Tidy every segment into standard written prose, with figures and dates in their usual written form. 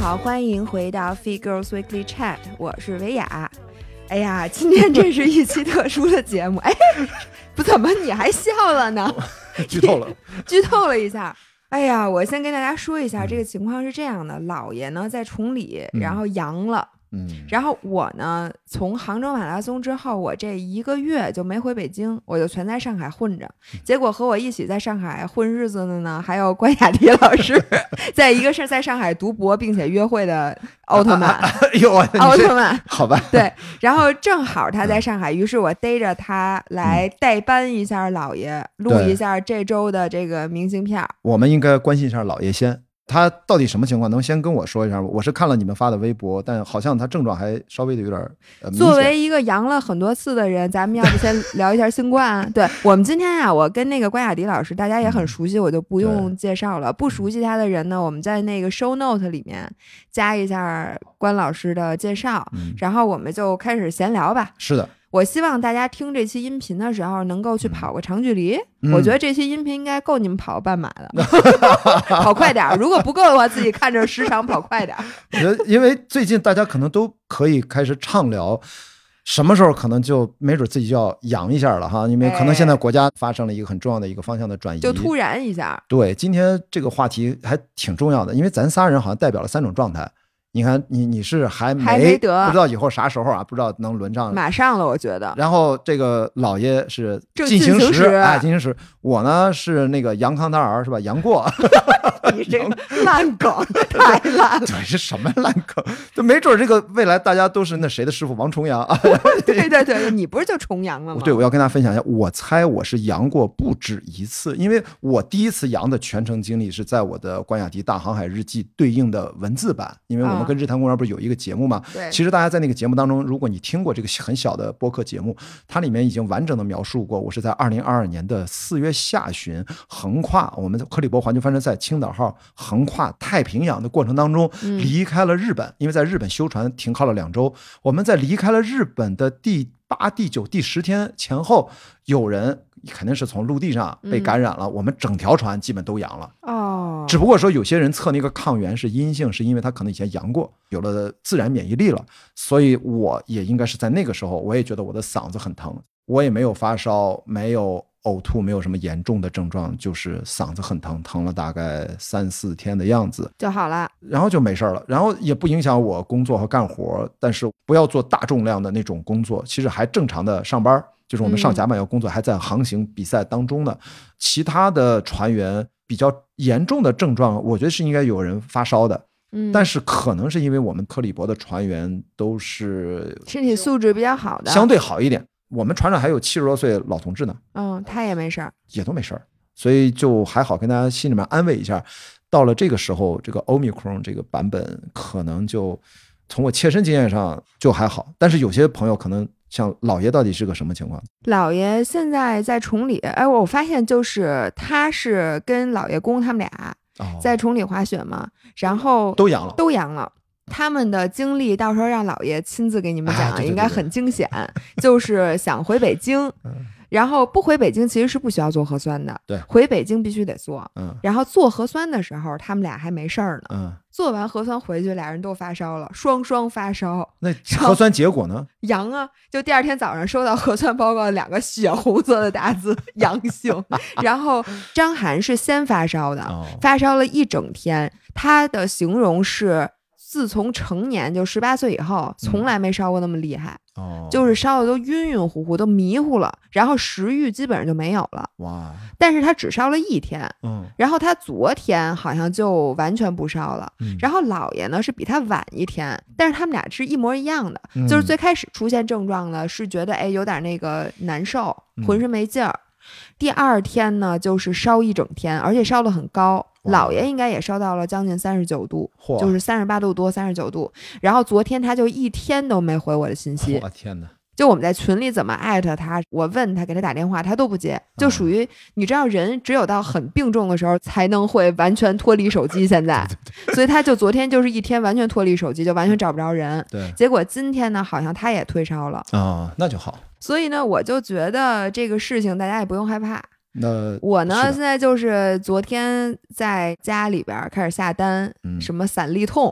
好，欢迎回到 Fit Girls Weekly Chat， 我是维雅。哎呀，今天这是一期特殊的节目，哎，不怎么你还笑了呢？ 剧透了， 剧透了一下。哎呀，我先跟大家说一下，这个情况是这样的，姥爷呢在崇礼，然后阳了。然后我呢从杭州马拉松之后，我这1个月就没回北京，我就全在上海混着。结果和我一起在上海混日子的呢，还有关雅迪老师，在一个是在上海读博并且约会的奥特曼，奥特曼， 好吧？ 对，然后正好他在上海，于是我逮着他来代班一下姥爷，录一下这周的这个明信片。 我们应该关心一下姥爷先。他到底什么情况？能先跟我说一下吗？我是看了你们发的微博，但好像他症状还稍微的有点明显。 作为一个阳了很多次的人，咱们要不先聊一下新冠？对，我们今天呀，我跟那个关雅迪老师，大家也很熟悉，我就不用介绍了。不熟悉他的人呢，我们在那个 show note 里面加一下关老师的介绍，然后我们就开始闲聊吧。 是的。 我希望大家听这期音频的时候能够去跑个长距离，我觉得这期音频应该够你们跑半马的。跑快点，如果不够的话自己看着时长跑快点。 我觉得因为最近大家可能都可以开始畅聊什么时候可能就没准自己就要阳一下了哈，因为可能现在国家发生了一个很重要的一个方向的转移， 就突然一下。 对，今天这个话题还挺重要的，因为咱仨人好像代表了3种状态。你看你是还没得，不知道以后啥时候啊，不知道能轮上， 马上了我觉得。 然后这个姥爷是进行时， 哎，进行时。我呢是那个杨康他儿是吧？杨过。 你这个烂梗太烂了。 对，是什么烂梗？就没准这个未来大家都是那谁的师傅王重阳啊。 对对对，你不是就重阳了吗？ 对，我要跟大家分享一下，我猜我是阳过不止一次，因为我第一次阳的全程经历是在我的关雅迪大航海日记对应的文字版，因为我们跟日坛公园不是有一个节目吗？ 对， 其实大家在那个节目当中，如果你听过这个很小的播客节目，它里面已经完整的描述过，我是在2022年的4月下旬横跨我们克里伯环球帆船赛青岛号横跨太平洋的过程当中离开了日本，因为在日本修船停靠了2周，我们在离开了日本的第8、第9、第10天前后，有人肯定是从陆地上被感染了，我们整条船基本都阳了。只不过说有些人测那个抗原是阴性，是因为他可能以前阳过，有了自然免疫力了，所以我也应该是在那个时候，我也觉得我的嗓子很疼，我也没有发烧，没有呕吐，没有什么严重的症状，就是嗓子很疼，疼了大概3、4天的样子就好了， 然后就没事了，然后也不影响我工作和干活，但是不要做大重量的那种工作，其实还正常的上班，就是我们上甲板要工作，还在航行比赛当中呢。其他的船员比较严重的症状，我觉得是应该有人发烧的，但是可能是因为我们克里伯的船员都是身体素质比较好的， 相对好一点。我们船上还有70多岁老同志呢， 他也没事儿， 也都没事儿，所以就还好，跟大家心里面安慰一下。到了这个时候，这个 Omicron 这个版本可能就从我切身经验上就还好，但是有些朋友可能像姥爷到底是个什么情况？ 姥爷现在在崇礼，我发现就是他是跟姥爷公他们俩在崇礼滑雪嘛，然后都阳了。他们的经历到时候让姥爷亲自给你们讲，应该很惊险。就是想回北京，然后不回北京其实是不需要做核酸的， 对， 回北京必须得做。然后做核酸的时候，他们俩还没事儿呢。做完核酸回去，俩人都发烧了，双发烧。 那核酸结果呢？ 阳啊！就第2天早上收到核酸报告，2个血红色的大字阳性。然后张涵是先发烧的，发烧了1整天。他的形容是，自从成年就18岁以后，从来没烧过那么厉害。就是烧的都晕晕乎乎，都迷糊了，然后食欲基本上就没有了。 哇！ 但是他只烧了1天，然后他昨天好像就完全不烧了。然后姥爷呢是比他晚1天，但是他们俩是一模一样的，就是最开始出现症状呢是觉得有点那个难受，浑身没劲儿。第2天呢就是烧1整天，而且烧得很高。姥爷应该也烧到了将近39度，就是38度多39度。然后昨天他就1天都没回我的信息。 我天哪！ 就我们在群里怎么艾特他，我问他给他打电话他都不接，就属于你知道人只有到很病重的时候才能会完全脱离手机现在。所以他就昨天就是1天完全脱离手机，就完全找不着人。 对， 结果今天呢好像他也退烧了那就好。 所以呢我就觉得这个事情大家也不用害怕。 那我呢现在就是昨天在家里边开始下单，什么散利痛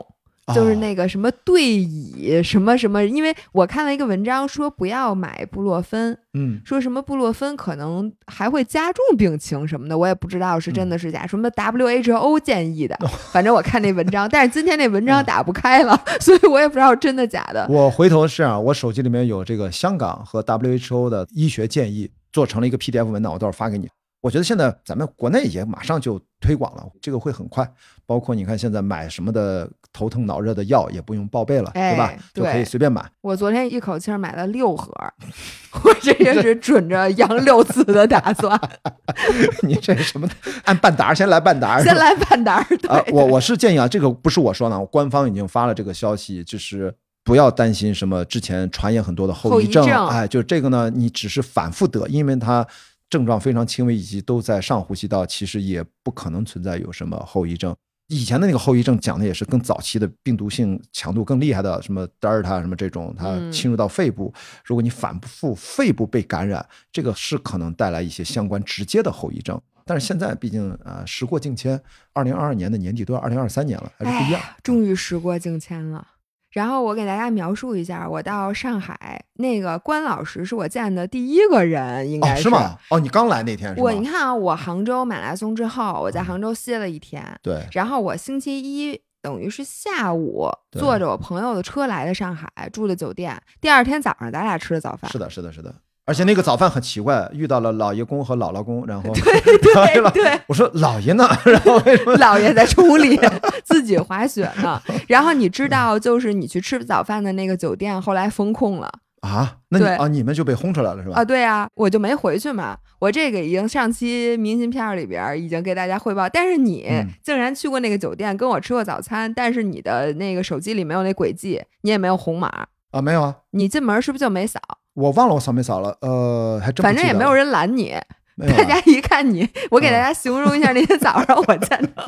就是那个什么对乙什么什么，因为我看了一个文章说不要买布洛芬，说什么布洛芬可能还会加重病情什么的，我也不知道是真的是假，什么 WHO 建议的，反正我看那文章，但是今天那文章打不开了，所以我也不知道真的假的。 我回头是我手机里面有这个香港和 WHO 的医学建议，做成了一个 PDF 文档，我到时候发给你。我觉得现在咱们国内也马上就推广了，这个会很快。包括你看现在买什么的头疼脑热的药也不用报备了，对吧？就可以随便买。 我昨天一口气买了6盒，我这也是准着杨6次的打算。 你这什么？按半打，先来半打， 先来半打。 我是建议这个不是我说的，官方已经发了这个消息，就是不要担心什么之前传言很多的后遗症。就这个呢，你只是反复得，因为它症状非常轻微，以及都在上呼吸道，其实也不可能存在有什么后遗症。以前的那个后遗症讲的也是更早期的病毒性强度更厉害的，什么德尔塔什么这种，它侵入到肺部，如果你反复肺部被感染，这个是可能带来一些相关直接的后遗症。但是现在毕竟时过境迁，2022年的年底都要2023年了，还是不一样。 终于时过境迁了。然后我给大家描述一下，我到上海，那个关老师是我见的第一个人，应该是。 是吗？你刚来那天是吗？ 你看我杭州马拉松之后，我在杭州歇了1天， 对。 然后我星期一等于是下午坐着我朋友的车来的上海，住的酒店。第二天早上咱俩吃的早饭。 是的。而且那个早饭很奇怪，遇到了老爷公和姥姥公，然后对， 我说老爷呢？然后为什么老爷在崇礼自己滑雪呢？然后你知道，就是你去吃早饭的那个酒店后来封控了啊？那你们就被轰出来了是吧？ 对啊，我就没回去嘛。我这个已经上期明信片里边已经给大家汇报，但是你竟然去过那个酒店，跟我吃过早餐，但是你的那个手机里没有那轨迹，你也没有红码啊？没有啊？ 你进门是不是就没扫？ 我忘了我扫没扫了，还真不记得了。 反正也没有人拦你，大家一看你，我给大家形容一下那天早上我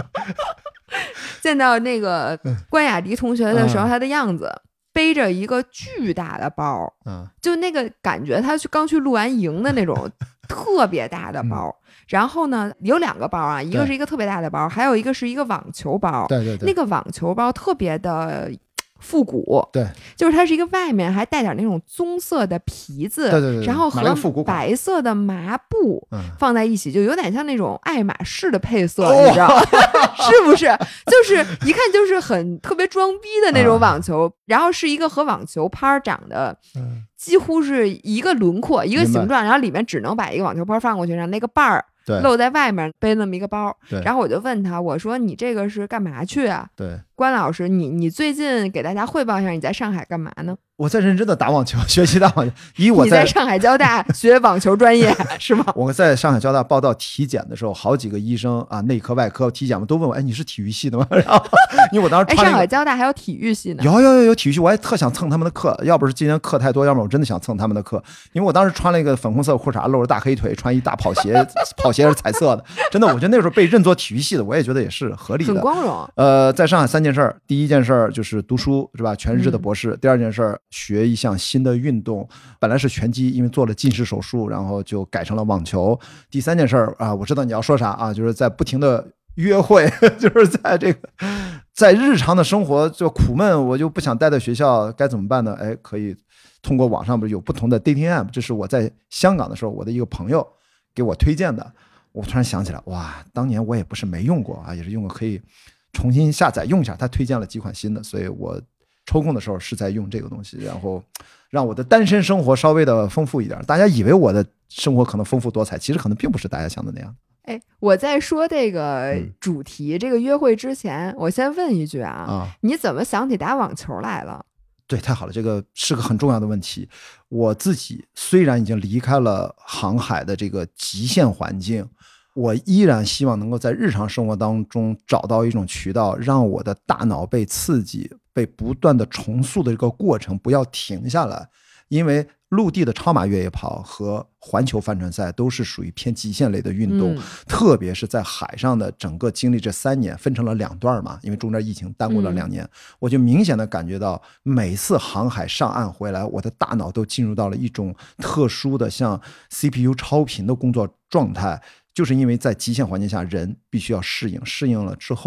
见到那个关雅迪同学的时候，他的样子，背着一个巨大的包，就那个感觉，他刚去露完营的那种特别大的包。然后呢，有2个包啊，一个是一个特别大的包，还有一个是一个网球包。 对， 那个网球包特别的复古， 对， 就是它是一个外面还带点那种棕色的皮子， 对， 然后和白色的麻布放在一起，就有点像那种爱马仕的配色，你知道是不是？就是一看就是很特别装逼的那种网球，然后是一个和网球拍长得几乎是一个轮廓一个形状，然后里面只能把一个网球拍放过去，让那个把儿露在外面，背那么一个包。然后我就问他，我说你这个是干嘛去啊？ 对， 关老师，你最近给大家汇报一下你在上海干嘛呢？ 我在认真的打网球，学习打网球。 你在上海交大学网球专业是吗？ 我在上海交大报到体检的时候，好几个医生啊，内科外科体检都问我，你是体育系的吗？然后因为我当时上海交大还有体育系呢。 有体育系，我还特想蹭他们的课，要不是今年课太多，要不然我真的想蹭他们的课。因为我当时穿了一个粉红色裤衩，露着大黑腿，穿一大跑鞋，跑鞋是彩色的。真的，我觉得那时候被认作体育系的，我也觉得也是合理的， 很光荣。 在上海3件事，第一件事就是读书，是吧？全日制的博士。第2件事学一项新的运动，本来是拳击，因为做了近视手术，然后就改成了网球。第3件事我知道你要说啥啊，就是在不停的约会，就是在日常的生活就苦闷，我就不想待在学校，该怎么办呢？可以通过网上不是有不同的 dating app， 这是我在香港的时候我的一个朋友给我推荐的。我突然想起来，哇，当年我也不是没用过也是用过，可以重新下载用一下。他推荐了几款新的，所以我抽空的时候是在用这个东西，然后让我的单身生活稍微的丰富一点。大家以为我的生活可能丰富多彩，其实可能并不是大家想的那样。 我在说这个主题，这个约会之前，我先问一句你怎么想起打网球来了？ 对，太好了，这个是个很重要的问题。我自己虽然已经离开了航海的这个极限环境，我依然希望能够在日常生活当中找到一种渠道，让我的大脑被刺激，被不断的重塑的这个过程不要停下来。因为陆地的超马越野跑和环球帆船赛都是属于偏极限类的运动，特别是在海上的整个经历这3年分成了2段嘛，因为中间疫情耽误了2年，我就明显的感觉到每次航海上岸回来，我的大脑都进入到了一种特殊的像 CPU 超频的工作状态，就是因为在极限环境下人必须要适应了之后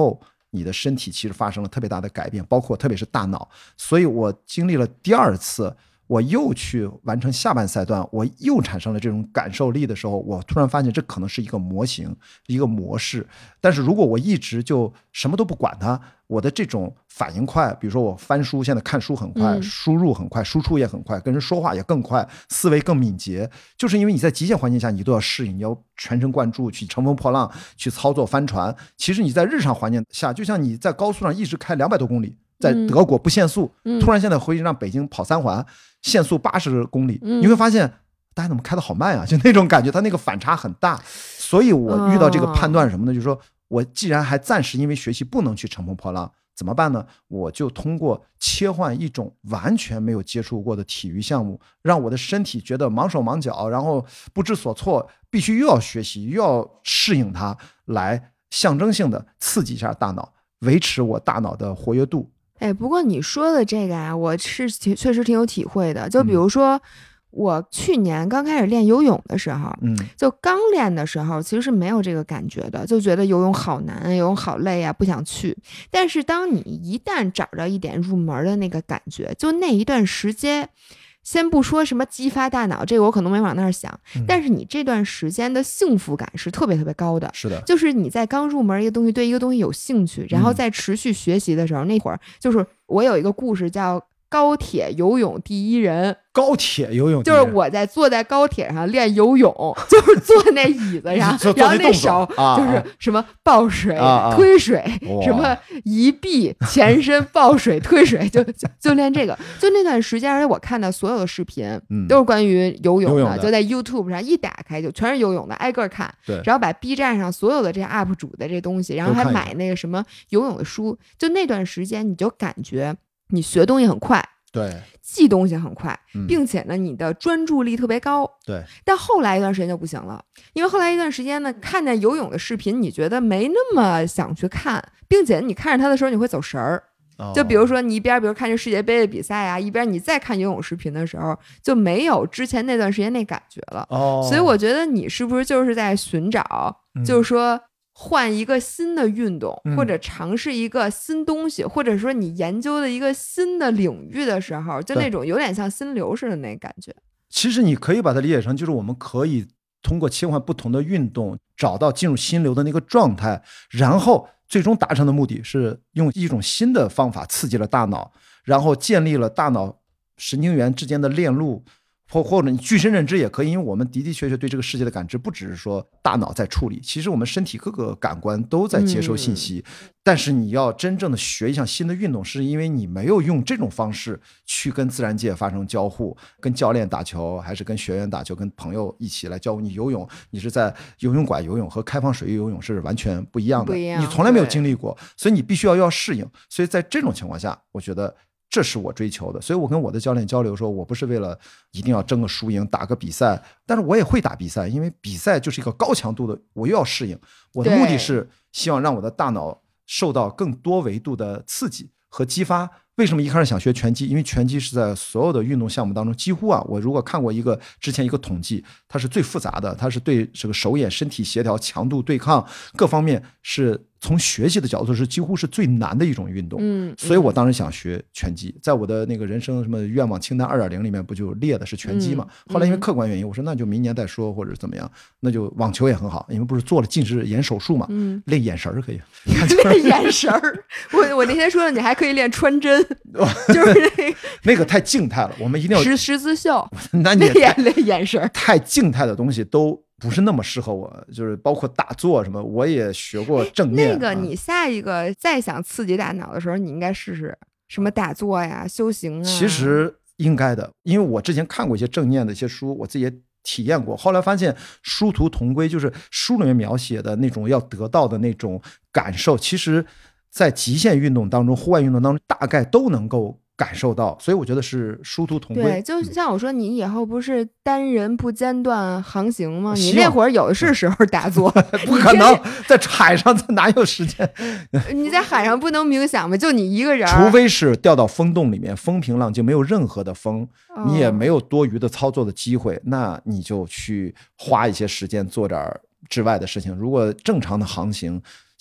你的身体其实发生了特别大的改变，包括特别是大脑。所以我经历了第二次我又去完成下半赛段，我又产生了这种感受力的时候，我突然发现这可能是一个模型，一个模式。但是如果我一直就什么都不管它，我的这种反应快，比如说我翻书，现在看书很快，输入很快，输出也很快，跟人说话也更快，思维更敏捷，就是因为你在极限环境下你都要适应，你要全神贯注去乘风破浪，去操作帆船。其实你在日常环境下，就像你在高速上一直开200多公里，在德国不限速，突然现在回去让北京跑3环，限速80公里，你会发现大家怎么开得好慢啊，就那种感觉，它那个反差很大。所以我遇到这个判断什么呢，就是说我既然还暂时因为学习不能去乘风破浪，怎么办呢？我就通过切换一种完全没有接触过的体育项目，让我的身体觉得忙手忙脚，然后不知所措，必须又要学习又要适应它，来象征性的刺激一下大脑，维持我大脑的活跃度。 不过你说的这个啊，我是确实挺有体会的。就比如说，我去年刚开始练游泳的时候，就刚练的时候，其实是没有这个感觉的，就觉得游泳好难，游泳好累啊，不想去。但是当你一旦找着一点入门的那个感觉，就那一段时间，先不说什么激发大脑，这个我可能没往那儿想，但是你这段时间的幸福感是特别特别高的。 是的， 就是你在刚入门一个东西，对一个东西有兴趣，然后再持续学习的时候，那会儿就是我有一个故事叫高铁游泳第一人。 高铁游泳就是我坐在高铁上练游泳，就是坐那椅子上然后那手就是什么抱水、推水，什么一臂前身抱水推水，就练这个。就那段时间，而且我看的所有的视频都是关于游泳的，就在 YouTube 上一打开就全是游泳的，挨个看。 对， 然后把 B 站上所有的这些 UP 主的这东西，然后还买那个什么游泳的书。就那段时间，你就感觉你学东西很快。 对， 记东西很快，并且呢，你的专注力特别高。 对， 但后来一段时间就不行了，因为后来一段时间呢，看见游泳的视频，你觉得没那么想去看，并且你看着它的时候，你会走神儿。就比如说你一边比如看这世界杯的比赛啊，一边你再看游泳视频的时候，就没有之前那段时间那感觉了。所以我觉得你是不是就是在寻找，就是说换一个新的运动，或者尝试一个新东西，或者说你研究的一个新的领域的时候，就那种有点像心流似的那感觉。 其实你可以把它理解成，就是我们可以通过切换不同的运动，找到进入心流的那个状态，然后最终达成的目的是用一种新的方法刺激了大脑，然后建立了大脑神经元之间的链路，或者你具身认知也可以，因为我们的确对这个世界的感知不只是说大脑在处理，其实我们身体各个感官都在接收信息。但是你要真正的学一项新的运动，是因为你没有用这种方式去跟自然界发生交互，跟教练打球，还是跟学员打球，跟朋友一起来教你游泳，你是在游泳馆游泳和开放水域游泳是完全不一样的，你从来没有经历过，所以你必须要适应。所以在这种情况下，我觉得这是我追求的。所以我跟我的教练交流说，我不是为了一定要争个输赢打个比赛，但是我也会打比赛，因为比赛就是一个高强度的，我又要适应。我的目的是希望让我的大脑受到更多维度的刺激和激发。为什么一开始想学拳击？因为拳击是在所有的运动项目当中几乎我如果看过之前一个统计，它是最复杂的，它是对这个手眼身体协调、强度对抗各方面是从学习的角度是几乎是最难的一种运动。所以我当时想学拳击，在我的那个人生什么愿望清单 2.0 里面不就列的是拳击嘛。后来因为客观原因，我说那就明年再说，或者怎么样，那就网球也很好，因为不是做了近视眼手术嘛，练眼神可以。 练眼神我那天说了，你还可以练穿针，就是那个太静态了，我们一定要十字绣。 那你练眼神， 太静态的东西都不是那么适合我，就是包括打坐什么，我也学过正念。 那个你下一个再想刺激大脑的时候，你应该试试什么打坐呀、修行啊。 其实应该的，因为我之前看过一些正念的一些书，我自己也体验过，后来发现殊途同归，就是书里面描写的那种要得到的那种感受，其实在极限运动当中、户外运动当中大概都能够感受到，所以我觉得是殊途同归。 对，就像我说，你以后不是单人不间断航行吗？你那会儿有的是时候打坐， 不可能在海上哪有时间？ 你在海上不能冥想吗？就你一个人， 除非是掉到风洞里面，风平浪静，没有任何的风，你也没有多余的操作的机会，那你就去花一些时间做点之外的事情。如果正常的航行，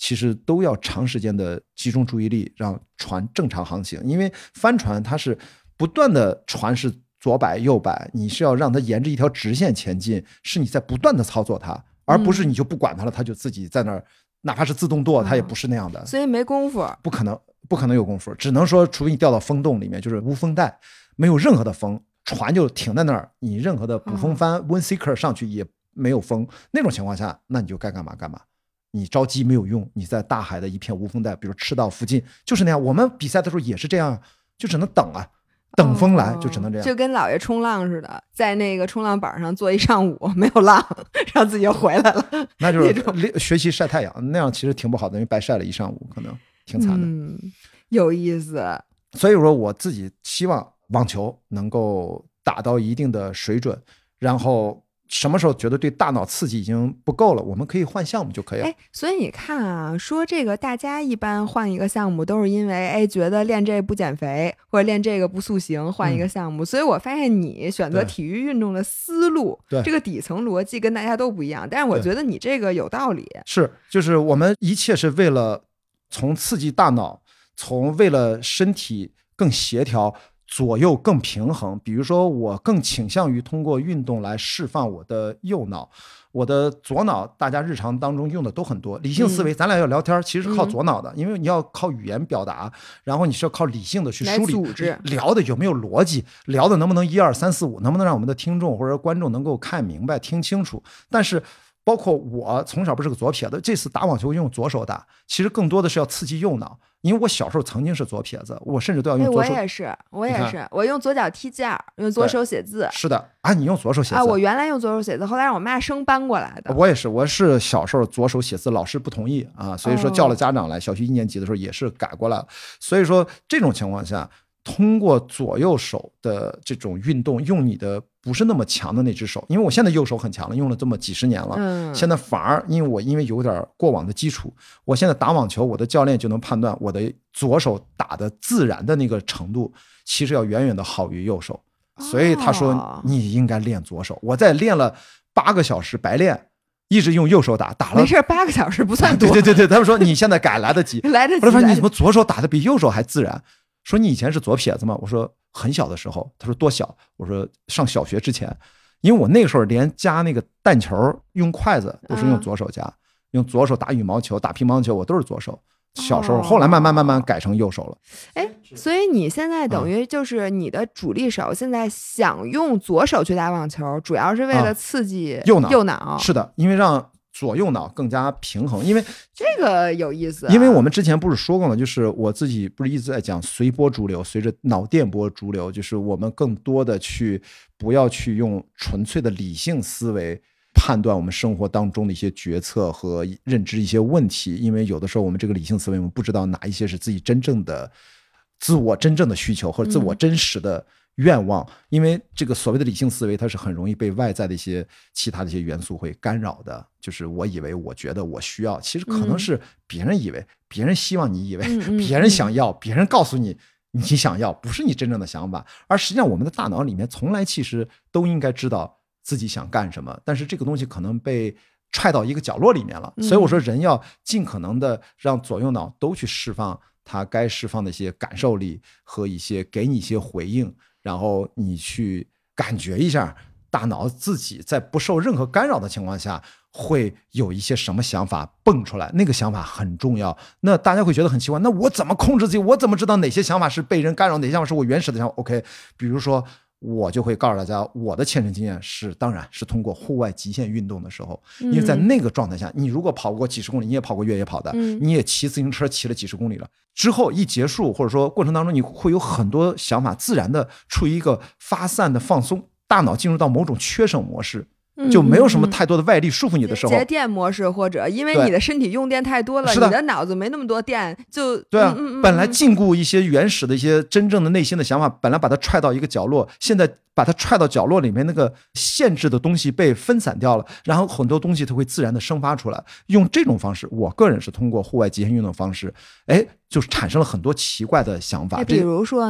其实都要长时间的集中注意力让船正常航行。因为帆船它是不断的，船是左摆右摆，你是要让它沿着一条直线前进，是你在不断的操作它，而不是你就不管它了，它就自己在那儿，哪怕是自动舵它也不是那样的。 所以没功夫， 不可能有功夫，只能说除非你掉到风洞里面，就是无风带，没有任何的风，船就停在那儿，你任何的捕风帆wind seeker 上去也没有风，那种情况下那你就该干嘛干嘛，你着急没有用，你在大海的一片无风带，比如赤道附近就是那样，我们比赛的时候也是这样，就只能等啊，等风来，就只能这样， 就跟姥爷冲浪似的，在那个冲浪板上坐一上午没有浪，然后自己就回来了， 那就是学习晒太阳，那样其实挺不好的，因为白晒了一上午，可能挺惨的。 有意思。 所以说我自己希望网球能够达到一定的水准，然后什么时候觉得对大脑刺激已经不够了，我们可以换项目就可以了。 所以你看啊，说这个大家一般换一个项目都是因为觉得练这不减肥或者练这个不塑形，换一个项目。所以我发现你选择体育运动的思路，这个底层逻辑跟大家都不一样，但是我觉得你这个有道理。 是，就是我们一切是为了从刺激大脑，从为了身体更协调，左右更平衡。比如说我更倾向于通过运动来释放我的右脑，我的左脑大家日常当中用的都很多，理性思维咱俩要聊天其实是靠左脑的，因为你要靠语言表达，然后你是要靠理性的去梳理组织， 聊的有没有逻辑，聊的能不能1、2、3、4、5，能不能让我们的听众或者观众能够看明白听清楚。但是包括我从小不是个左撇子，这次打网球用左手打，其实更多的是要刺激右脑，因为我小时候曾经是左撇子，我甚至都要用左手。 我也是，我用左脚踢毽，用左手写字。 是的啊，你用左手写字啊？我原来用左手写字，后来让我妈生搬过来的。 我也是，我是小时候左手写字，老师不同意啊，所以说叫了家长来，小学1年级的时候也是改过来了。所以说这种情况下，通过左右手的这种运动，用你的不是那么强的那只手，因为我现在右手很强了，用了这么几十年了，现在反而因为有点过往的基础，我现在打网球，我的教练就能判断我的左手打的自然的那个程度，其实要远远的好于右手，所以他说你应该练左手。我在练了8个小时白练，一直用右手打了， 没事，8个小时不算多。 对，他们说你现在改来得及， 来得及。 我说你怎么左手打的比右手还自然？说你以前是左撇子吗？我说很小的时候。他说多小？我说上小学之前，因为我那个时候连夹那个弹球用筷子都是用左手夹，用左手打羽毛球、打乒乓球，我都是左手。小时候，后来慢慢改成右手了。 所以你现在等于就是你的主力手现在想用左手去打网球，主要是为了刺激右脑。 是的，因为让左右脑更加平衡，因为这个有意思。 因为我们之前不是说过吗？就是我自己不是一直在讲随波逐流，随着脑电波逐流，就是我们更多的不要去用纯粹的理性思维判断我们生活当中的一些决策和认知一些问题，因为有的时候我们这个理性思维，我们不知道哪一些是自己自我真正的需求或者自我真实的愿望，因为这个所谓的理性思维它是很容易被外在的一些其他的一些元素会干扰的，就是我以为我觉得我需要，其实可能是别人以为，别人希望你以为，别人想要，别人告诉你你想要，不是你真正的想法。而实际上我们的大脑里面从来其实都应该知道自己想干什么，但是这个东西可能被踹到一个角落里面了。所以我说人要尽可能的让左右脑都去释放它该释放的一些感受力和给你一些回应，然后你去感觉一下大脑自己在不受任何干扰的情况下会有一些什么想法蹦出来，那个想法很重要。那大家会觉得很奇怪，那我怎么控制自己？我怎么知道哪些想法是被人干扰，哪些想法是我原始的想法 ？OK， 比如说我就会告诉大家，我的切身经验是，当然是通过户外极限运动的时候，因为在那个状态下，你如果跑过几十公里，你也跑过越野跑的，你也骑自行车骑了几十公里了，之后一结束或者说过程当中，你会有很多想法自然的处于一个发散的放松，大脑进入到某种缺省模式。就没有什么太多的外力束缚你的时候， 节电模式，或者因为你的身体用电太多了，你的脑子没那么多电，就对啊，本来禁锢一些原始的一些真正的内心的想法，本来把它踹到一个角落，现在把它踹到角落里面，那个限制的东西被分散掉了，然后很多东西它会自然的生发出来。用这种方式，我个人是通过户外极限运动方式，就产生了很多奇怪的想法。 比如说呢？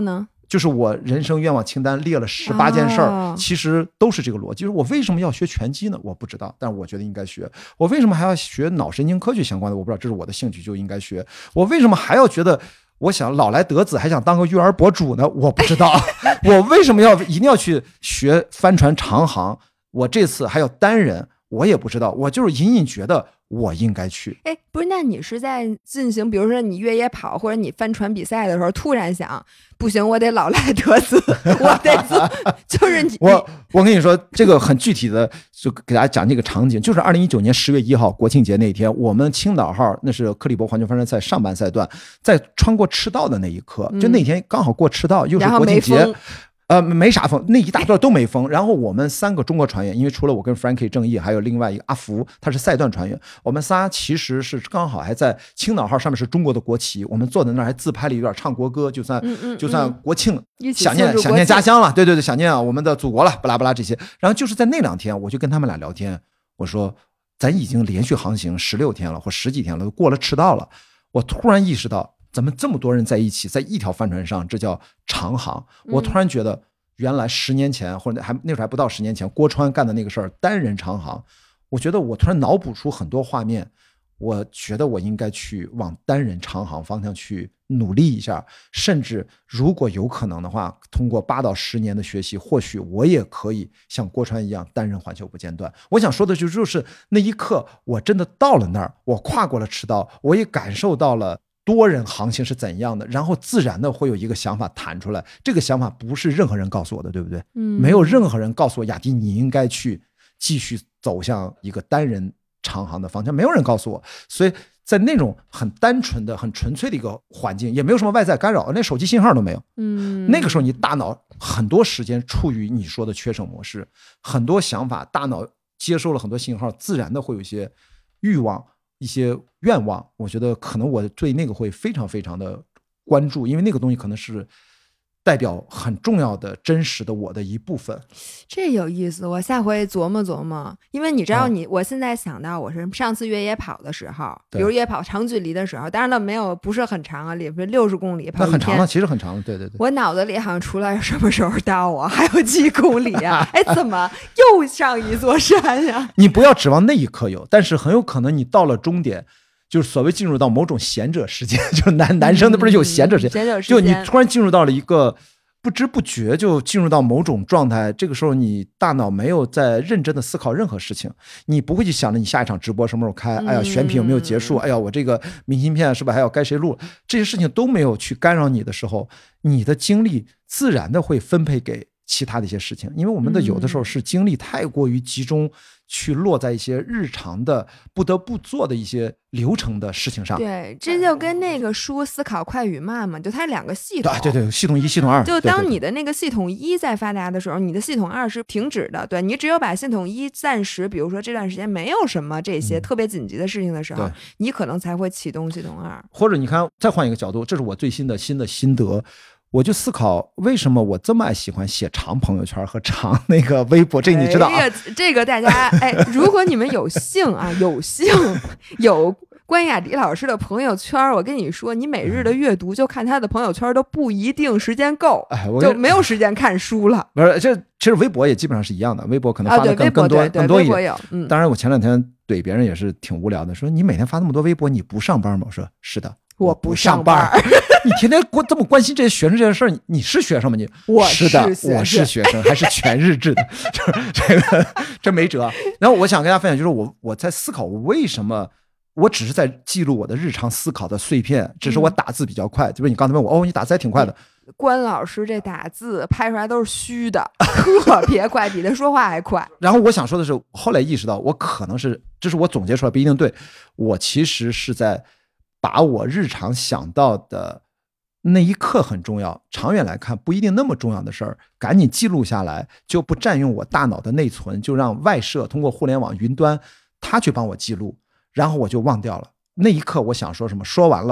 就是我人生愿望清单列了18件事儿，其实都是这个逻辑。就是我为什么要学拳击呢？我不知道，但是我觉得应该学。我为什么还要学脑神经科学相关的？我不知道，这是我的兴趣，就应该学。我为什么还要觉得我想老来得子，还想当个育儿博主呢？我不知道。我为什么一定要去学帆船长航？我这次还要单人，我也不知道。我就是隐隐觉得我应该去。 哎，不是，那你是在进行，比如说你越野跑或者你帆船比赛的时候，突然想，不行，我得老来得子，我得做，就是你。 我跟你说，这个很具体的，就给大家讲这个场景，就是2019年10月1号国庆节那天，我们青岛号那是克利伯环球帆船赛上半赛段，在穿过赤道的那一刻，就那天刚好过赤道，又是国庆节。没啥风，那一大段都没风。然后我们3个中国船员，因为除了我跟 Frankie 正义，还有另外一个阿福，他是赛段船员。我们仨其实是刚好还在青岛号上面是中国的国旗，我们坐在那儿还自拍了一段，唱国歌，就算国庆，想念家乡了。对，想念我们的祖国了，不拉不拉这些。然后就是在那2天，我就跟他们俩聊天，我说咱已经连续航行16天了，或10几天了，都过了赤道了。我突然意识到，咱们这么多人在一起，在一条帆船上，这叫长航。我突然觉得，原来10年前，或者那时候还不到10年前，郭川干的那个事儿，单人长航，我觉得我突然脑补出很多画面。我觉得我应该去往单人长航方向去努力一下，甚至如果有可能的话，通过8到10年的学习，或许我也可以像郭川一样单人环球不间断。我想说的就是那一刻，我真的到了那儿，我跨过了赤道，我也感受到了多人航行是怎样的，然后自然的会有一个想法弹出来。这个想法不是任何人告诉我的，对不对？没有任何人告诉我，雅迪你应该去继续走向一个单人长航的方向，没有人告诉我。所以在那种很单纯的很纯粹的一个环境，也没有什么外在干扰，连手机信号都没有。那个时候你大脑很多时间处于你说的缺省模式，很多想法大脑接收了很多信号，自然的会有一些欲望，一些愿望。我觉得可能我对那个会非常非常的关注，因为那个东西可能是代表很重要的真实的我的一部分。 这有意思，我下回琢磨琢磨。因为你知道我现在想到我是上次越野跑的时候，比如越野跑长距离的时候，当然了不是很长啊，比如60公里跑一天， 那很长了，其实很长了。对， 我脑子里好像除了什么时候到啊，还有几公里啊。哎，怎么又上一座山呀？ 你不要指望那一刻有，但是很有可能你到了终点，就是所谓进入到某种贤者时间，就是男生的不是有贤者时间，就你突然进入到了一个不知不觉就进入到某种状态。这个时候你大脑没有在认真的思考任何事情，你不会去想着你下一场直播什么时候开，哎呀选品有没有结束，哎呀我这个明信片是不是还要该谁录，这些事情都没有去干扰你的时候，你的精力自然的会分配给其他的一些事情。因为我们的有的时候是精力太过于集中去落在一些日常的不得不做的一些流程的事情上。 对，这就跟那个书思考快与慢嘛，就它2个系统。 对，系统1系统2。 就当你的那个系统1在发达的时候，你的系统2是停止的。对，你只有把系统1暂时，比如说这段时间没有什么这些特别紧急的事情的时候，你可能才会启动系统2。 或者你看，再换一个角度，这是我最新的心得。我就思考为什么我这么爱喜欢写长朋友圈和长那个微博，这你知道啊？ 这个大家如果你们有幸啊，有关雅迪老师的朋友圈，我跟你说，你每日的阅读就看他的朋友圈都不一定时间够，就没有时间看书了。 不是，这其实微博也基本上是一样的，微博可能发的更多一点。当然，我前2天怼别人也是挺无聊的，说你每天发那么多微博，你不上班吗？我说是的。 我不上班。 你天天这么关心这些学生这件事儿，你是学生吗？ 我是的，我是学生，还是全日制的，就是这没辙。然后我想跟大家分享，就是我在思考为什么我只是在记录我的日常思考的碎片，只是我打字比较快。就是你刚才问我，你打字还挺快的。 关老师这打字拍出来都是虚的，特别快，比他说话还快。 然后我想说的是，后来意识到我可能是，这是我总结出来不一定对，我其实是在把我日常想到的那一刻很重要，长远来看不一定那么重要的事儿，赶紧记录下来，就不占用我大脑的内存，就让外设通过互联网云端它去帮我记录，然后我就忘掉了。那一刻我想说什么说完了，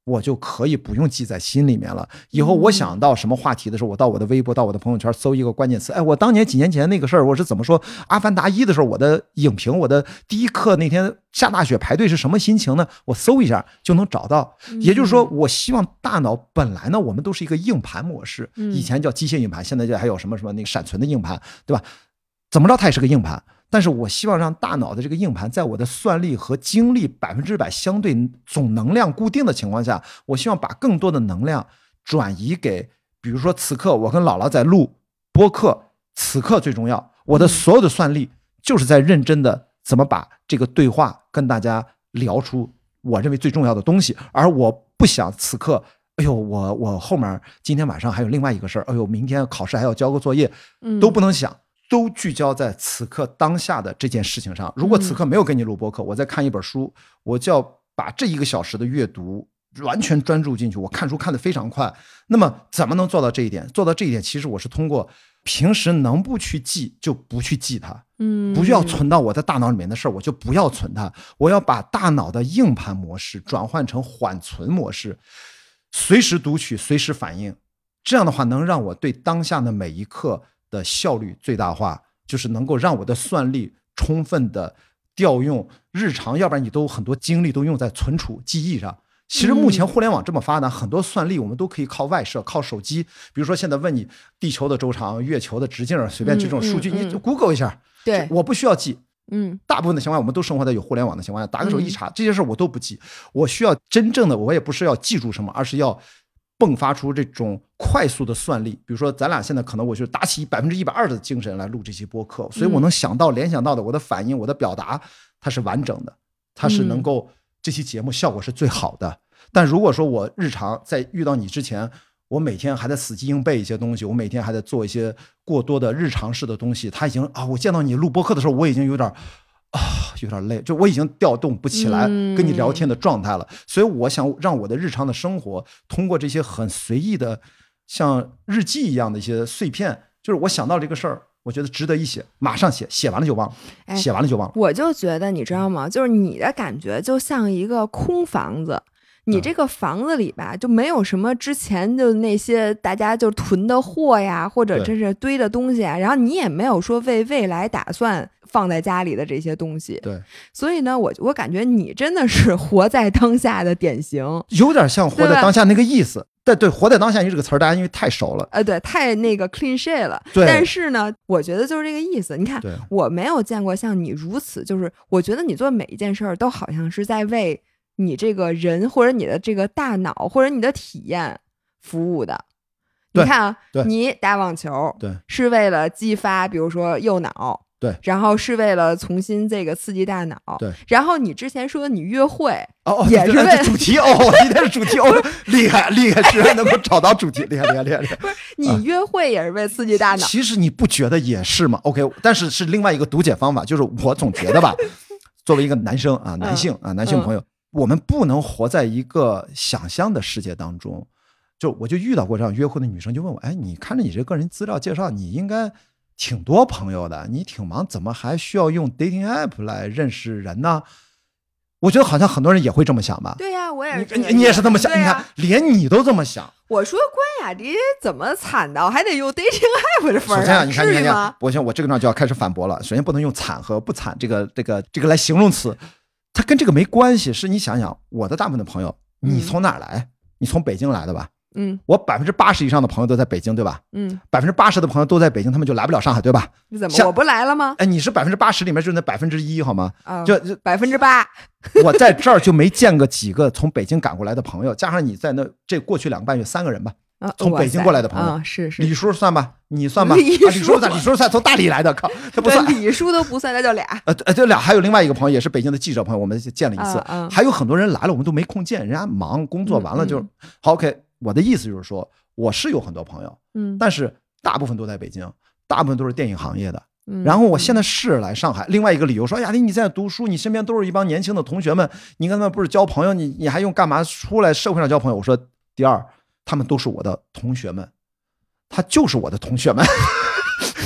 我就可以不用记在心里面了。以后我想到什么话题的时候，我到我的微博，到我的朋友圈搜一个关键词，哎，我当年几年前那个事儿我是怎么说，阿凡达1的时候我的影评，我的第一课那天下大雪排队是什么心情呢？我搜一下就能找到。也就是说，我希望大脑本来呢，我们都是一个硬盘模式，以前叫机械硬盘，现在就还有什么什么那个闪存的硬盘，对吧？怎么着它也是个硬盘，但是我希望让大脑的这个硬盘在我的算力和精力100%相对总能量固定的情况下，我希望把更多的能量转移给，比如说此刻我跟姥姥在录播客，此刻最重要，我的所有的算力就是在认真的怎么把这个对话跟大家聊出我认为最重要的东西，而我不想此刻哎呦，我后面今天晚上还有另外一个事儿，哎呦，明天考试还要交个作业，都不能想，都聚焦在此刻当下的这件事情上。如果此刻没有跟你录播客，我在看一本书，我就要把这1个小时的阅读完全专注进去，我看书看得非常快。那么怎么能做到这一点？做到这一点，其实我是通过平时能不去记就不去记它，不要存到我的大脑里面的事儿，我就不要存它。我要把大脑的硬盘模式转换成缓存模式，随时读取，随时反应。这样的话，能让我对当下的每一刻的效率最大化，就是能够让我的算力充分的调用日常，要不然你都很多精力都用在存储记忆上。其实目前互联网这么发达，很多算力我们都可以靠外设，靠手机。比如说现在问你地球的周长、月球的直径，随便这种数据，你就 Google 一下。 对， 我不需要记。大部分的情况下，我们都生活在有互联网的情况下，打个手一查，这些事我都不记。我需要真正的，我也不是要记住什么，而是要迸发出这种快速的算力。比如说咱俩现在可能我就打起120%的精神来录这期播客，所以我能想到联想到的我的反应，我的表达它是完整的，它是能够这期节目效果是最好的。但如果说我日常在遇到你之前，我每天还在死记硬背一些东西，我每天还在做一些过多的日常式的东西，他已经我见到你录播客的时候，我已经有点累，就我已经调动不起来跟你聊天的状态了。所以我想让我的日常的生活通过这些很随意的像日记一样的一些碎片，就是我想到这个事儿，我觉得值得一写，马上写，写完了就忘了，写完了就忘了。 我就觉得你知道吗，就是你的感觉就像一个空房子，你这个房子里吧，就没有什么之前就那些大家就囤的货呀，或者这是堆的东西啊，然后你也没有说为未来打算放在家里的这些东西。 对， 所以呢，我感觉你真的是活在当下的典型， 有点像活在当下那个意思。对，活在当下这个词儿，大家因为太熟了， 对，太那个 cliché 了。 对， 但是呢，我觉得就是这个意思。你看，我没有见过像你如此，就是我觉得你做每一件事儿都好像是在为你这个人或者你的这个大脑或者你的体验服务的。你看啊，你打网球， 对， 是为了激发，比如说右脑。 对， 然后是为了重新这个刺激大脑。 对， 然后你之前说你约会， 也是为了主题今天是主题厉害，居然能够找到主题，厉害。 不是你约会也是为刺激大脑？ 其实你不觉得也是吗 ？OK， 但是是另外一个读解方法，就是我总觉得吧，作为一个男生啊，男性朋友，我们不能活在一个想象的世界当中。我就遇到过这样约会的女生，就问我，哎，你看着你这个人资料介绍，你应该挺多朋友的，你挺忙，怎么还需要用 dating app 来认识人呢？我觉得好像很多人也会这么想吧。 对呀，我也是。 你也是这么想？你看，连你都这么想。 我说关雅迪怎么惨到还得用 dating app 的份儿？ 首先你看，我这个地方就要开始反驳了。首先不能用惨和不惨这个来形容词，它跟这个没关系。是你想想，我的大部分的朋友，你从哪儿来？你从北京来的吧？我80%以上的朋友都在北京，对吧？80%的朋友都在北京，他们就来不了上海，对吧？ 怎么我不来了吗？ 哎，你是80%里面就那1%好吗？就 8%。 我在这儿就没见过几个从北京赶过来的朋友，加上你在这过去2个半月3个人吧，从北京过来的朋友， 是李叔算吧，你算吧， 李叔算，从大理来的，靠，他不算， 李叔都不算，那就俩。 这俩还有另外一个朋友也是北京的记者朋友，我们见了一次，还有很多人来了，我们都没空见，人家忙工作完了就好 OK。我的意思就是说，我是有很多朋友，但是大部分都在北京，大部分都是电影行业的。然后我现在是来上海，另外一个理由说，雅迪你在读书，你身边都是一帮年轻的同学们，你跟他们不是交朋友，你还用干嘛出来社会上交朋友？我说，第二，他们都是我的同学们，他就是我的同学们。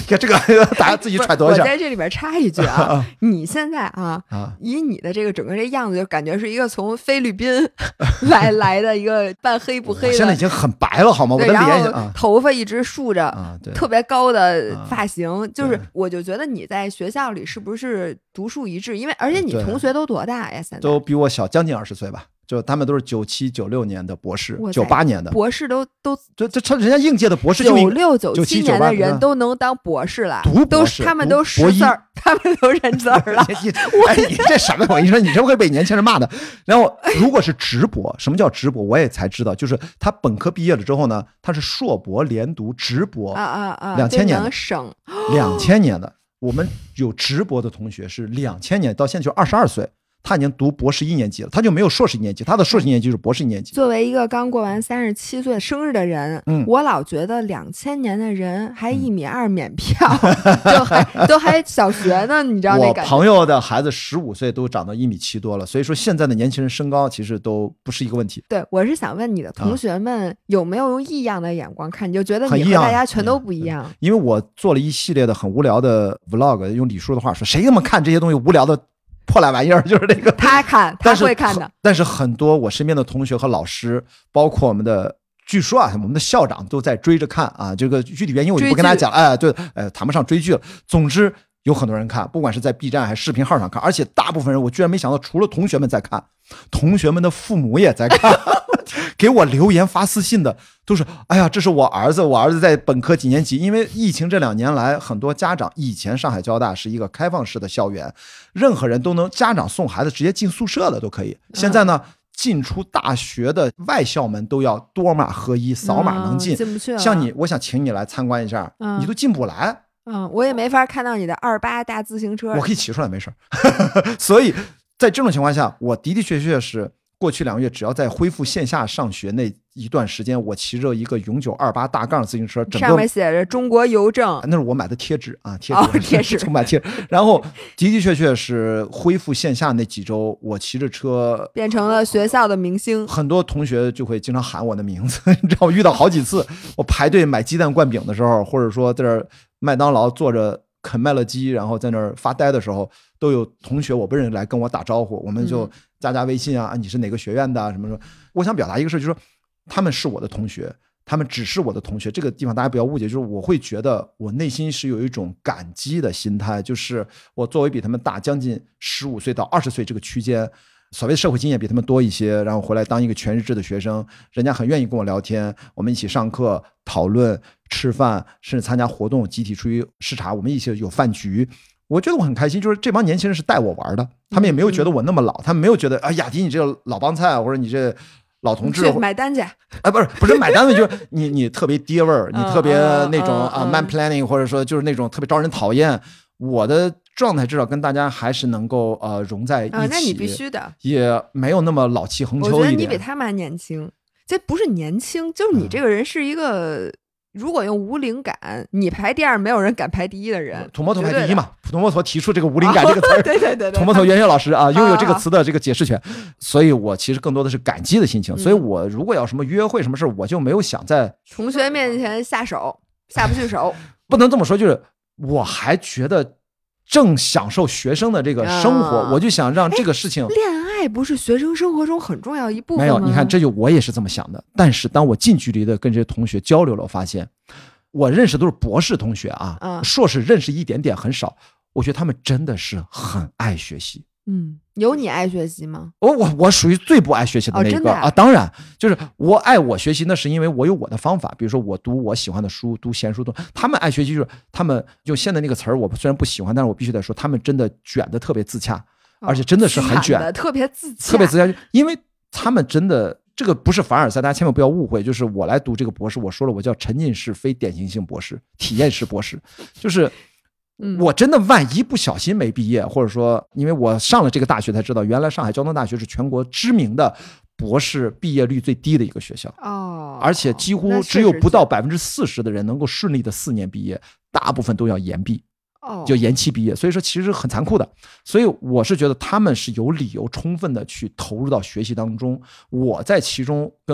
看这个大家自己揣度一下。 我在这里边插一句啊，你现在以你的这个整个这样子，就感觉是一个从菲律宾来的一个半黑不黑的， 现在已经很白了好吗？我的脸头发一直竖着特别高的发型，就是我就觉得你在学校里是不是独树一帜？因为而且你同学都多大呀？现在都比我小将近20岁吧。就他们都是97、96年的博士，98年的博士都这人家应届的博士 ，96、97年的人都能当博士了，他们都识字儿，他们都认字儿了。 你这什么？我跟你说，你这会被年轻人骂的。然后，如果是直博，什么叫直博？我也才知道，就是他本科毕业了之后呢，他是硕博连读直博2000年的省 2000年的，我们有直博的同学是2000年到现在就22岁。他已经读博士1年级了，他就没有硕士1年级，他的硕士1年级是博士1年级。 作为一个刚过完37岁生日的人，我老觉得2000年的人还1.2米免票，都还小学呢，你知道那感觉。 我朋友的孩子15岁都长到1.7米多了，所以说现在的年轻人身高其实都不是一个问题。 对，我是想问你的同学们有没有用异样的眼光看，你就觉得你和大家全都不一样。 因为我做了一系列的很无聊的 vlog， 用李叔的话说，谁他妈看这些东西无聊的破烂玩意儿，就是那个他会看的。 但是很多我身边的同学和老师，包括我们的，据说我们的校长都在追着看啊。这个具体原因我就不跟大家讲，谈不上追剧了。总之有很多人看，不管是在 B 站还是视频号上看，而且大部分人我居然没想到，除了同学们在看，同学们的父母也在看。给我留言发私信的都是，哎呀，这是我儿子在本科几年级。因为疫情这2年来，很多家长，以前上海交大是一个开放式的校园，任何人都能，家长送孩子直接进宿舍的都可以。现在呢，进出大学的外校门都要多码合一，扫码能进， 进不去了。 像你，我想请你来参观一下，你都进不来。 我也没法看到你的28大自行车。 我可以骑出来，没事。所以在这种情况下，我的确是过去2个月，只要在恢复线下上学那一段时间，我骑着一个永久28大杠自行车，整个上面写着中国邮政， 那是我买的贴纸啊，贴纸就买贴。然后的确是恢复线下那几周，我骑着车变成了学校的明星。 很多同学就会经常喊我的名字，你知道，我遇到好几次，我排队买鸡蛋灌饼的时候，或者说在这麦当劳坐着啃麦乐鸡，然后在那儿发呆的时候，都有同学我不认识来跟我打招呼，我们就加微信啊，你是哪个学院的什么什么。我想表达一个事，就是说他们是我的同学，他们只是我的同学，这个地方大家不要误解，就是我会觉得我内心是有一种感激的心态，就是我作为比他们大将近15岁到20岁这个区间，所谓的社会经验比他们多一些，然后回来当一个全日制的学生，人家很愿意跟我聊天，我们一起上课讨论吃饭，甚至参加活动，集体出去视察，我们一起有饭局。我觉得我很开心，就是这帮年轻人是带我玩的，他们也没有觉得我那么老，他们没有觉得啊，雅迪你这个老帮菜，或者你这老同志买单去， 不是买单的，就是你特别爹味儿，你特别那种man planning， 或者说就是那种特别招人讨厌。我的状态至少跟大家还是能够融在一起， 那你必须的， 也没有那么老气横秋一点。 我觉得你比他们还年轻，这不是年轻，就是你这个人是一个。如果用无灵感，你排第2，没有人敢排第1的人。 土摩托排第1嘛，土摩托提出这个无灵感这个词儿， 对， 土摩托袁岳老师啊，拥有这个词的这个解释权，所以我其实更多的是感激的心情。所以我如果要什么约会什么事，我就没有想在同学面前下不去手， 不能这么说，就是我还觉得正享受学生的这个生活，我就想让这个事情。 恋爱不是学生生活中很重要一部分吗？ 没有，你看，这就我也是这么想的。但是当我近距离的跟这些同学交流了，我发现我认识都是博士同学啊，硕士认识一点点很少。我觉得他们真的是很爱学习。 有你爱学习吗？ 我属于最不爱学习的那一个啊。当然，就是我爱我学习，那是因为我有我的方法。比如说我读我喜欢的书，读闲书。他们爱学习，就是他们就现在那个词儿，我虽然不喜欢，但是我必须得说，他们真的卷得特别自洽。而且真的是很卷， 特别自洽，因为他们真的这个不是凡尔赛，大家千万不要误会。就是我来读这个博士，我说了，我叫沉浸式非典型性博士，体验式博士，就是我真的万一不小心没毕业，或者说因为我上了这个大学才知道，原来上海交通大学是全国知名的博士毕业率最低的一个学校而且几乎只有不到40%的人能够顺利的4年毕业，大部分都要延毕。就延期毕业，所以说其实很残酷的。所以我是觉得他们是有理由充分的去投入到学习当中。我在其中跟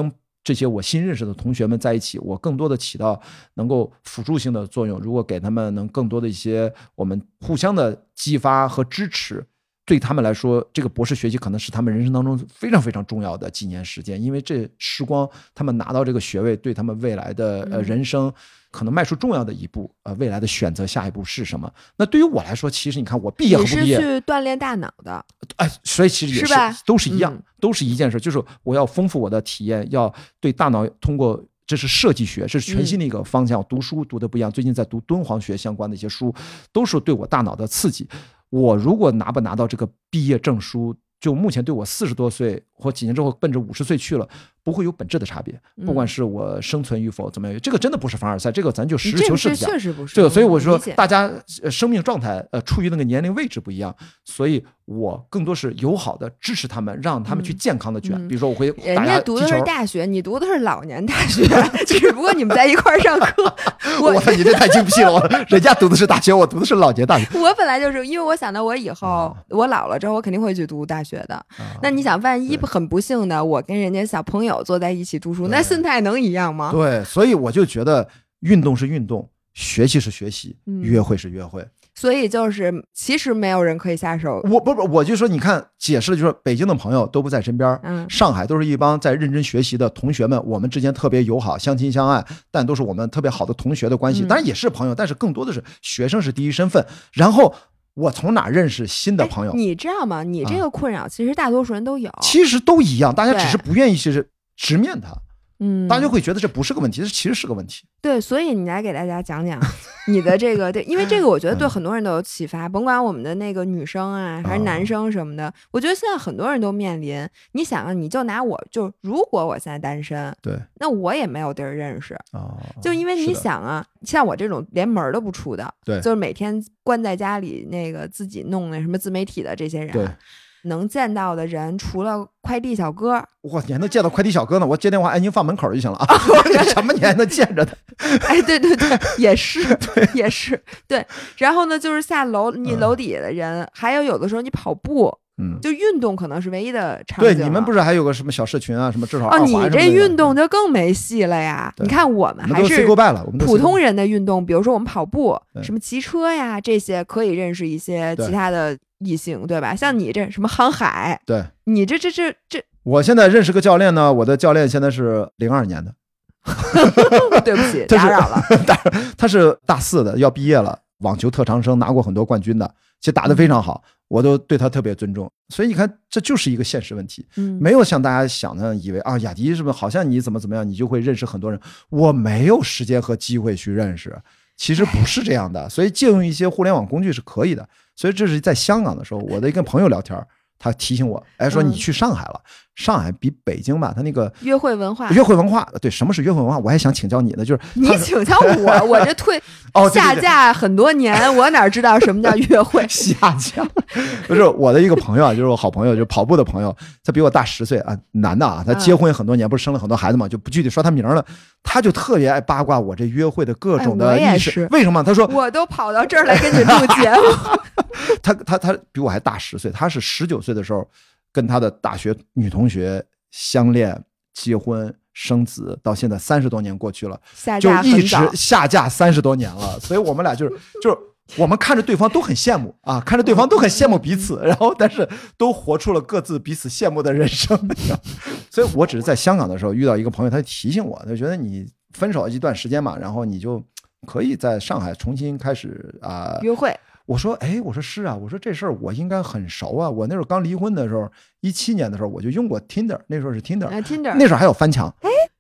这些我新认识的同学们在一起，我更多的起到能够辅助性的作用。如果给他们能更多的一些我们互相的激发和支持，对他们来说，这个博士学习可能是他们人生当中非常非常重要的几年时间，因为这时光他们拿到这个学位，对他们未来的人生可能迈出重要的一步，未来的选择下一步是什么？那对于我来说，其实你看我毕业和不毕业， 你是去锻炼大脑的， 所以其实也是吧？ 都是一样，都是一件事，就是我要丰富我的体验，要对大脑通过。这是设计学，这是全新的一个方向。读书读的不一样，最近在读敦煌学相关的一些书，都是对我大脑的刺激。我如果拿不拿到这个毕业证书，就目前对我40多岁或几年之后奔着50岁去了，不会有本质的差别。不管是我生存与否怎么样，这个真的不是凡尔赛，这个咱就实事求是的讲。 确实不是。 这个，所以我说大家生命状态处于那个年龄位置不一样，所以我更多是友好的支持他们，让他们去健康的卷。比如说我会人家读的是大学，你读的是老年大学，只不过你们在一块上课。 我操，你这太精辟了！人家读的是大学，我读的是老年大学。 我本来就是因为我想到我以后我老了之后，我肯定会去读大学的。那你想，万一很不幸的，我跟人家小朋友坐在一起读书，那心态能一样吗？ 对，所以我就觉得运动是运动，学习是学习，约会是约会。 所以就是其实没有人可以下手。 我就说，你看解释的就是北京的朋友都不在身边，上海都是一帮在认真学习的同学们，我们之间特别友好，相亲相爱，但都是我们特别好的同学的关系，当然也是朋友，但是更多的是学生是第一身份。然后我从哪认识新的朋友？ 你知道吗？你这个困扰其实大多数人都有， 其实都一样，大家只是不愿意去直面它。大家会觉得这不是个问题，这其实是个问题。 对，所以你来给大家讲讲你的这个，对，因为这个我觉得对很多人都有启发，甭管我们的那个女生啊，还是男生什么的，我觉得现在很多人都面临。你想啊，你就拿我就，如果我现在单身， 对， 那我也没有地儿认识，就因为你想啊，像我这种连门都不出的， 对， 就是每天关在家里那个自己弄那什么自媒体的这些人， 对。 能见到的人除了快递小哥， 你还能见到快递小哥呢？我接电话，您放门口就行了啊！什么你还能见着他？ 对，也是，也是对。然后呢，就是下楼，你楼底下的人，还有的时候你跑步，就运动可能是唯一的场景。 对，你们不是还有个什么小社群啊，什么至少你这运动就更没戏了呀！你看我们还是普通人的运动，比如说我们跑步，什么骑车呀，这些可以认识一些其他的异性，对吧？像你这什么航海， 对， 你这， 我现在认识个教练呢，我的教练现在是02年的， 对不起，打扰了。 他是大4的，要毕业了，网球特长生，拿过很多冠军的，其实打得非常好，我都对他特别尊重。所以你看，这就是一个现实问题，没有像大家想的以为啊，雅迪是不是好像你怎么样，你就会认识很多人，我没有时间和机会去认识。其实不是这样的，所以借用一些互联网工具是可以的。所以这是在香港的时候，我的一个朋友聊天，他提醒我，说你去上海了，上海比北京吧，他那个约会文化， 对，什么是约会文化？我还想请教你呢，就是你请教我这下架很多年，我哪知道什么叫约会？ 下架不是我的一个朋友啊，就是我好朋友，就是跑步的朋友，他比我大10岁啊，男的啊，他结婚很多年，不是生了很多孩子嘛，就不具体说他名了。他就特别爱八卦我这约会的各种的意识，为什么？他说我都跑到这儿来跟你录节目。 他比我还大10岁，他是19岁的时候跟他的大学女同学相恋、结婚、生子，到现在30多年过去了，就一直下架30多年了。所以我们俩就是我们看着对方都很羡慕啊，看着对方都很羡慕彼此，然后但是都活出了各自彼此羡慕的人生。所以我只是在香港的时候遇到一个朋友，他提醒我，他觉得你分手一段时间嘛，然后你就可以在上海重新开始约会。 我说是啊，我说这事儿我应该很熟啊，我那时候刚离婚的时候，17年的时候我就用过 Tinder， 那时候是 Tinder， 那时候还有翻墙。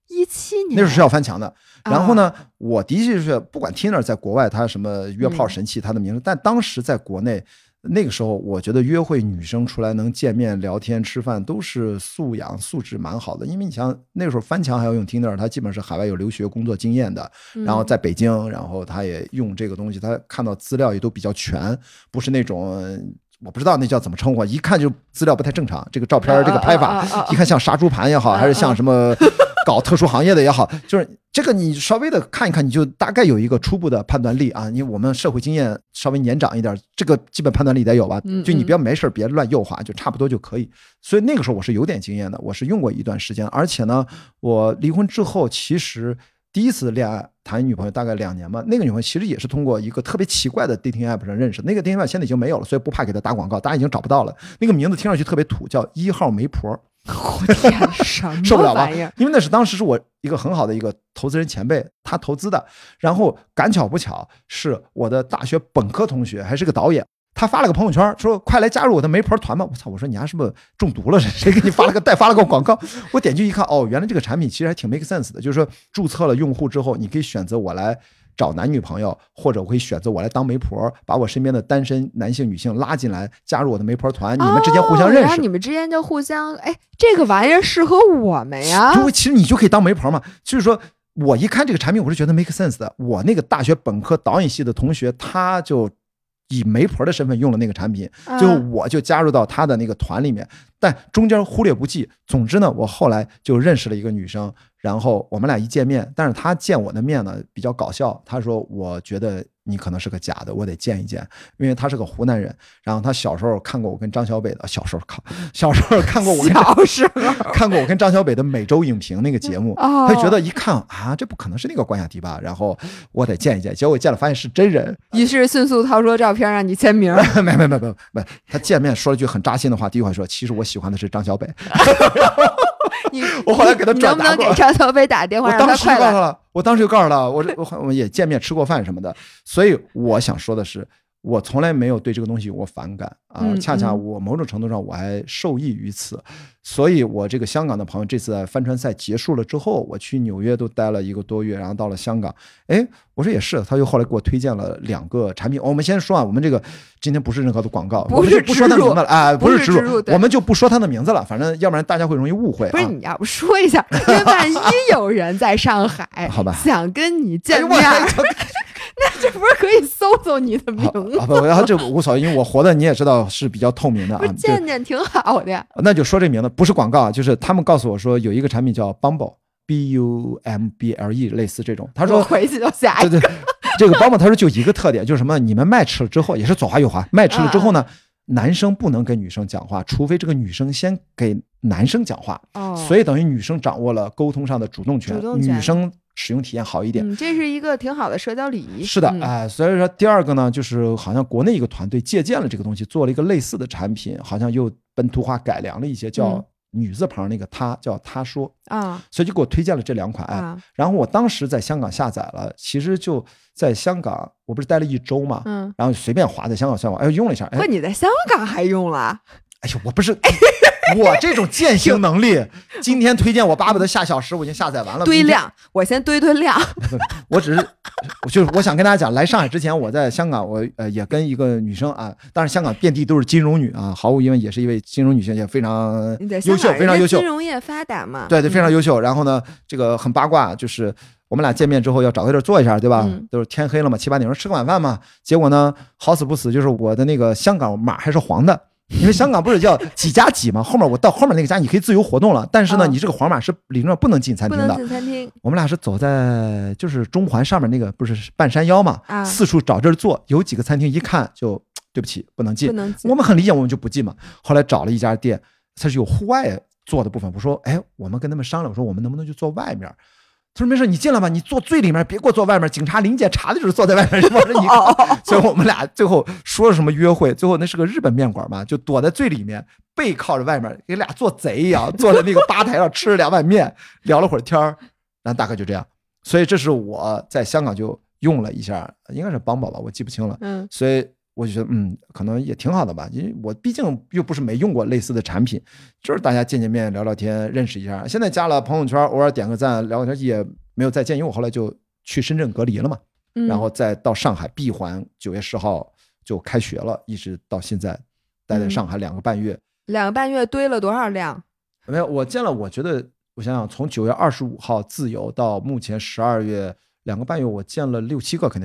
17年那时候是要翻墙的。然后呢，我的确是不管 Tinder 在国外它什么约炮神器，它的名字，但当时在国内那个时候，我觉得约会女生出来能见面聊天吃饭都是素质蛮好的。因为你像那个时候翻墙还要用 Tinder， 他基本是海外有留学工作经验的，然后在北京，然后他也用这个东西，他看到资料也都比较全，不是那种我不知道那叫怎么称呼，一看就资料不太正常，这个照片这个拍法一看像杀猪盘也好，还是像什么搞特殊行业的也好，就是这个你稍微的看一看，你就大概有一个初步的判断力啊。因为我们社会经验稍微年长一点，这个基本判断力得有吧，就你不要没事别乱诱惑，就差不多就可以。所以那个时候我是有点经验的，我是用过一段时间，而且呢我离婚之后其实第一次恋爱谈女朋友大概2年嘛，那个女朋友其实也是通过一个特别奇怪的 dating app 上认识，那个 dating app 现在已经没有了，所以不怕给她打广告，大家已经找不到了。那个名字听上去特别土，叫1号媒婆。 我天，什么受不了吧？ 玩意儿？ 因为那是当时是我一个很好的一个投资人前辈，他投资的，然后赶巧不巧是我的大学本科同学，还是个导演。他发了个朋友圈说快来加入我的媒婆团吧。我操，我说你还是不是中毒了，谁给你发了个广告？我点进去一看，哦，原来这个产品其实还挺 make sense 的，就是说注册了用户之后，你可以选择我来找男女朋友，或者我可以选择我来当媒婆，把我身边的单身男性女性拉进来加入我的媒婆团，你们之间互相认识， 你们之间就互相，哎，这个玩意儿适合我们呀。 对，其实你就可以当媒婆嘛。就是说我一看这个产品我是觉得 make sense 的，我那个大学本科导演系的同学他就以媒婆的身份用了那个产品，最后我就加入到他的那个团里面，但中间忽略不计。总之呢，我后来就认识了一个女生，然后我们俩一见面，但是她见我的面呢比较搞笑，她说我觉得你可能是个假的，我得见一见，因为她是个湖南人，然后她小时候看过我跟张小北的，小时候看过我跟张小北的每周影评那个节目，她就觉得一看啊，这不可能是那个关雅迪吧，然后我得见一见，结果见了发现是真人， 于是迅速掏出照片让你签名。 没，他见面说了句很扎心的话，第一句话说其实我喜欢的是张小北。我后来给他转达过， 你能不能给张小北打电话让他快来？ 我当时就告诉他，我也见面吃过饭什么的，所以我想说的是，我从来没有对这个东西有过反感啊，恰恰我某种程度上我还受益于此。所以我这个香港的朋友这次帆船赛结束了之后，我去纽约都待了1个多月，然后到了香港，哎，我说也是，他又后来给我推荐了2个产品。我们先说啊，我们这个今天不是任何的广告， 不是不说他名字了啊，不是植入， 我们就不说他的名字了，反正要不然大家会容易误会。 不是，你要不说一下，因为万一有人在上海， 好吧， 想跟你见面。那这不是可以搜搜你的名字？ 然后这无所谓，因为我活的你也知道是比较透明的啊。 不是见见挺好的。 那就说这名字不是广告，就是他们告诉我说有一个产品叫 Bumble，B-U-M-B-L-E， 类似这种。他说我回去就下一个。 对，这个 Bumble 他说就一个特点，就是什么？你们match了之后，也是左滑右滑，match了之后呢，男生不能跟女生讲话，除非这个女生先给男生讲话。所以等于女生掌握了沟通上的主动权，女生使用体验好一点。 这是一个挺好的社交礼仪。 是的，所以说第二个呢，就是好像国内一个团队借鉴了这个东西，做了一个类似的产品，好像又本土化改良了一些，叫女字旁那个他，叫他说啊，所以就给我推荐了这2款然后我当时在香港下载了，其实就在香港，我不是待了1周嘛，然后随便滑在香港上网，用了一下。 不，你在香港还用了？ 哎呦，我不是。我这种践行能力，今天推荐我巴不得下小时我已经下载完了。 堆量，我先堆量。 我只是，就是我想跟大家讲，来上海之前我在香港，我也跟一个女生啊，当然香港遍地都是金融女啊，毫无疑问也是一位金融女性，也非常优秀，非常优秀。 金融业发达嘛， 对，非常优秀。然后呢，这个很八卦，就是我们俩见面之后要找个地儿坐一下，对吧？都是天黑了嘛，7、8点钟吃个晚饭嘛。结果呢，好死不死，就是我的那个香港码还是黄的。因为香港不是叫几加几吗？后面我到后面那个家你可以自由活动了，但是呢，你这个黄码是理论上不能进餐厅的。 不能进餐厅。 我们俩是走在就是中环上面那个不是半山腰嘛，四处找地儿坐，有几个餐厅一看就对不起，不能进。我们很理解，我们就不进嘛。后来找了一家店，它是有户外坐的部分。我说，哎，我们跟他们商量，我说我们能不能就坐外面？他说没事，你进来吧，你坐最里面，别给我坐外面。警察临检查的就是坐在外面。我说你，所以我们俩最后说了什么约会？最后那是个日本面馆嘛，就躲在最里面，背靠着外面，给俩做贼一样，坐在那个吧台上吃了2碗面，聊了会儿天儿，然后大概就这样。所以这是我在香港就用了一下，应该是Bumble吧，我记不清了。所以我就觉得可能也挺好的吧，因为我毕竟又不是没用过类似的产品，就是大家见见面聊聊天认识一下。现在加了朋友圈，偶尔点个赞聊天也没有再见，因为我后来就去深圳隔离了嘛，然后再到上海闭环，9月10号就开学了，一直到现在待在上海2个半月。 2个半月堆了多少辆？ 没有，我见了，我觉得我想想，从9月25号自由到目前12月2个半月，我见了6、7个肯定是有了。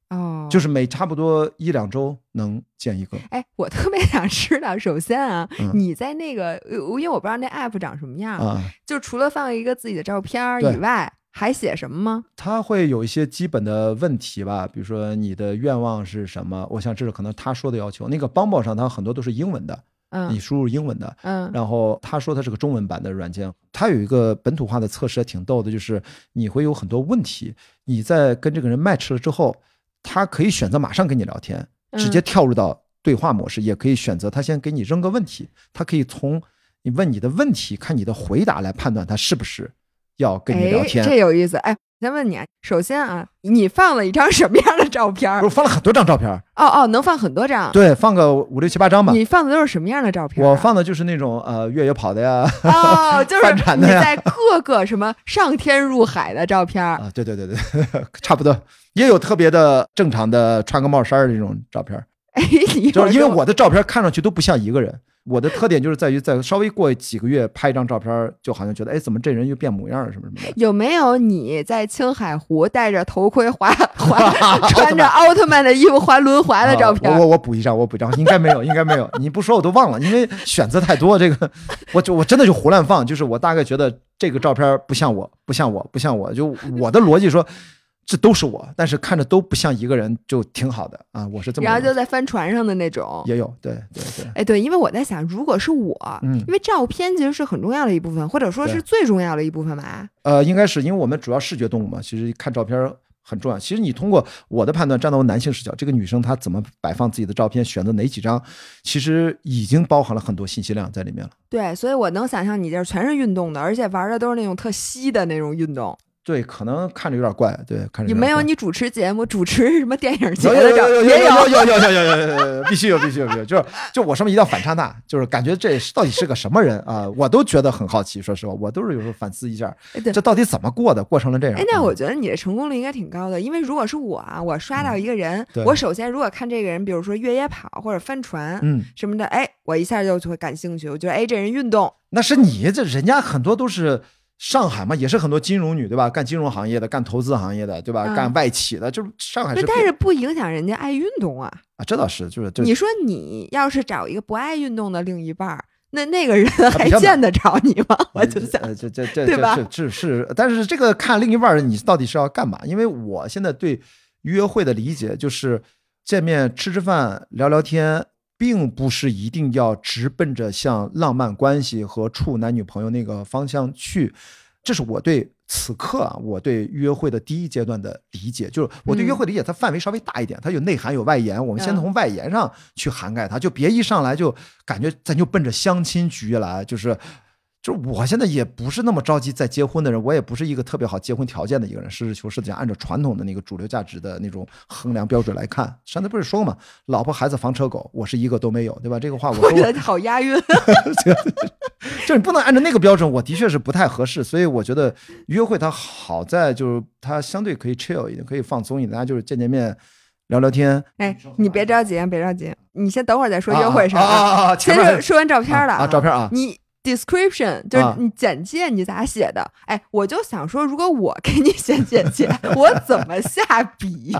哦， 就是每差不多1-2周能见一个。 哎，我特别想知道，首先啊，你在那个，因为我不知道那 app 长什么样，就除了放一个自己的照片以外，还写什么吗？ 他会有一些基本的问题吧，比如说你的愿望是什么，我想这是可能他说的要求。那个帮宝上它很多都是英文的，你输入英文的，然后他说它是个中文版的软件，它有一个本土化的测试挺逗的，就是你会有很多问题，你在跟这个人 match 了之后，他可以选择马上跟你聊天，直接跳入到对话模式，也可以选择他先给你扔个问题，他可以从你问你的问题看你的回答来判断他是不是要跟你聊天。 这有意思。哎，先问你啊，首先啊，你放了一张什么样的照片？ 我放了很多张照片。 能放很多张。 对，放个5、6、7、8张吧。 你放的都是什么样的照片？ 我放的就是那种越野跑的呀， 就是你在各个什么上天入海的照片啊。 对，差不多，也有特别的正常的穿个帽衫的这种照片。就是因为我的照片看上去都不像一个人。我的特点就是在于在稍微过几个月拍一张照片，就好像觉得怎么这人又变模样了什么什么的。 有没有你在青海湖戴着头盔穿着奥特曼的衣服滑轮滑的照片？ 我补一张，应该没有，你不说我都忘了，因为选择太多。这个我真的就胡乱放，就是我大概觉得这个照片不像我，就我的逻辑说。这都是我，但是看着都不像一个人，就挺好的啊！我是这么。 然后就在帆船上的那种也有，对。 哎，对，因为我在想，如果是我，因为照片其实是很重要的一部分，或者说是最重要的一部分吧。 应该是因为我们主要视觉动物嘛，其实看照片很重要。其实你通过我的判断，站到男性视角，这个女生她怎么摆放自己的照片，选择哪几张，其实已经包含了很多信息量在里面了。 对，所以我能想象你这全是运动的，而且玩的都是那种特稀的那种运动。 对，可能看着有点怪，对，看着有点怪。 有没有你主持节目，主持什么电影节的照？ 有，必须有，就我上面一定要反差大，就是感觉这到底是个什么人啊？我都觉得很好奇，说实话，我都是有时候反思一下，这到底怎么过成了这样？ 那我觉得你的成功率应该挺高的，因为如果是我啊，我刷到一个人，我首先如果看这个人，比如说越野跑或者帆船，什么的，我一下就会感兴趣，我觉得这人运动。 那是你这人家很多都是。上海嘛，也是很多金融女，对吧？干金融行业的，干投资行业的，对吧？干外企的，就是上海是。 但是不影响人家爱运动啊！ 这倒是，就是你说你要是找一个不爱运动的另一半，那个人还见得着你吗？我就想，对吧？ 是，但是这个看另一半，你到底是要干嘛？因为我现在对约会的理解就是见面吃饭聊聊天。并不是一定要直奔着像浪漫关系和处男女朋友那个方向去，这是我对此刻我对约会的第一阶段的理解，就是我对约会理解它范围稍微大一点，它有内涵有外延，我们先从外延上去涵盖它，就别一上来就感觉咱就奔着相亲局来，就是我现在也不是那么着急再结婚的人，我也不是一个特别好结婚条件的一个人，实事求是的讲，按照传统的那个主流价值的那种衡量标准来看，上次不是说嘛，老婆孩子房车狗，我是一个都没有，对吧？这个话我觉得好押韵， 就你不能按照那个标准，我的确是不太合适，所以我觉得约会它好在就是它相对可以 chill 一点，可以放松一点，大家就是见面。聊聊天， 你别着急，你先等会儿再说约会上先说完照片了照片啊， 你。description 就是你简介你咋写的？我就想说，如果我给你写简介，我怎么下笔？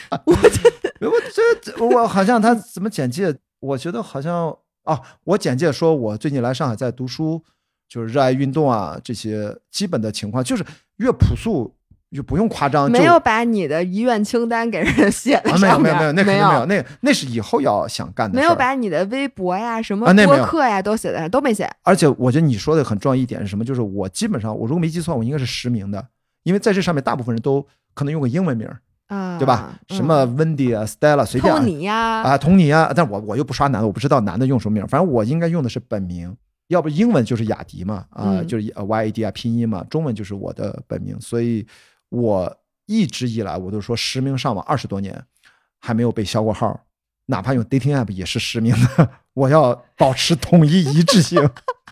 我好像他怎么简介？我觉得好像我简介说我最近来上海在读书，就是热爱运动啊，这些基本的情况，就是越朴素。就不用夸张， 没有把你的遗愿清单给人写在上面， 没有，那肯定没有，那是以后要想干的事。 没有把你的微博呀、什么博客呀都写在上，都没写。 而且我觉得你说的很重要一点是什么？就是我基本上，我如果没记错，我应该是实名的，因为在这上面大部分人都可能用个英文名对吧？什么 Wendy 啊、Stella 随便。同你呀，但我又不刷男的，我不知道男的用什么名，反正我应该用的是本名。要不英文就是雅迪嘛，就是 YAD 拼音嘛，中文就是我的本名，所以。我一直以来我都说实名上网20多年，还没有被销过号，哪怕用 dating app 也是实名的。我要保持统一一致性。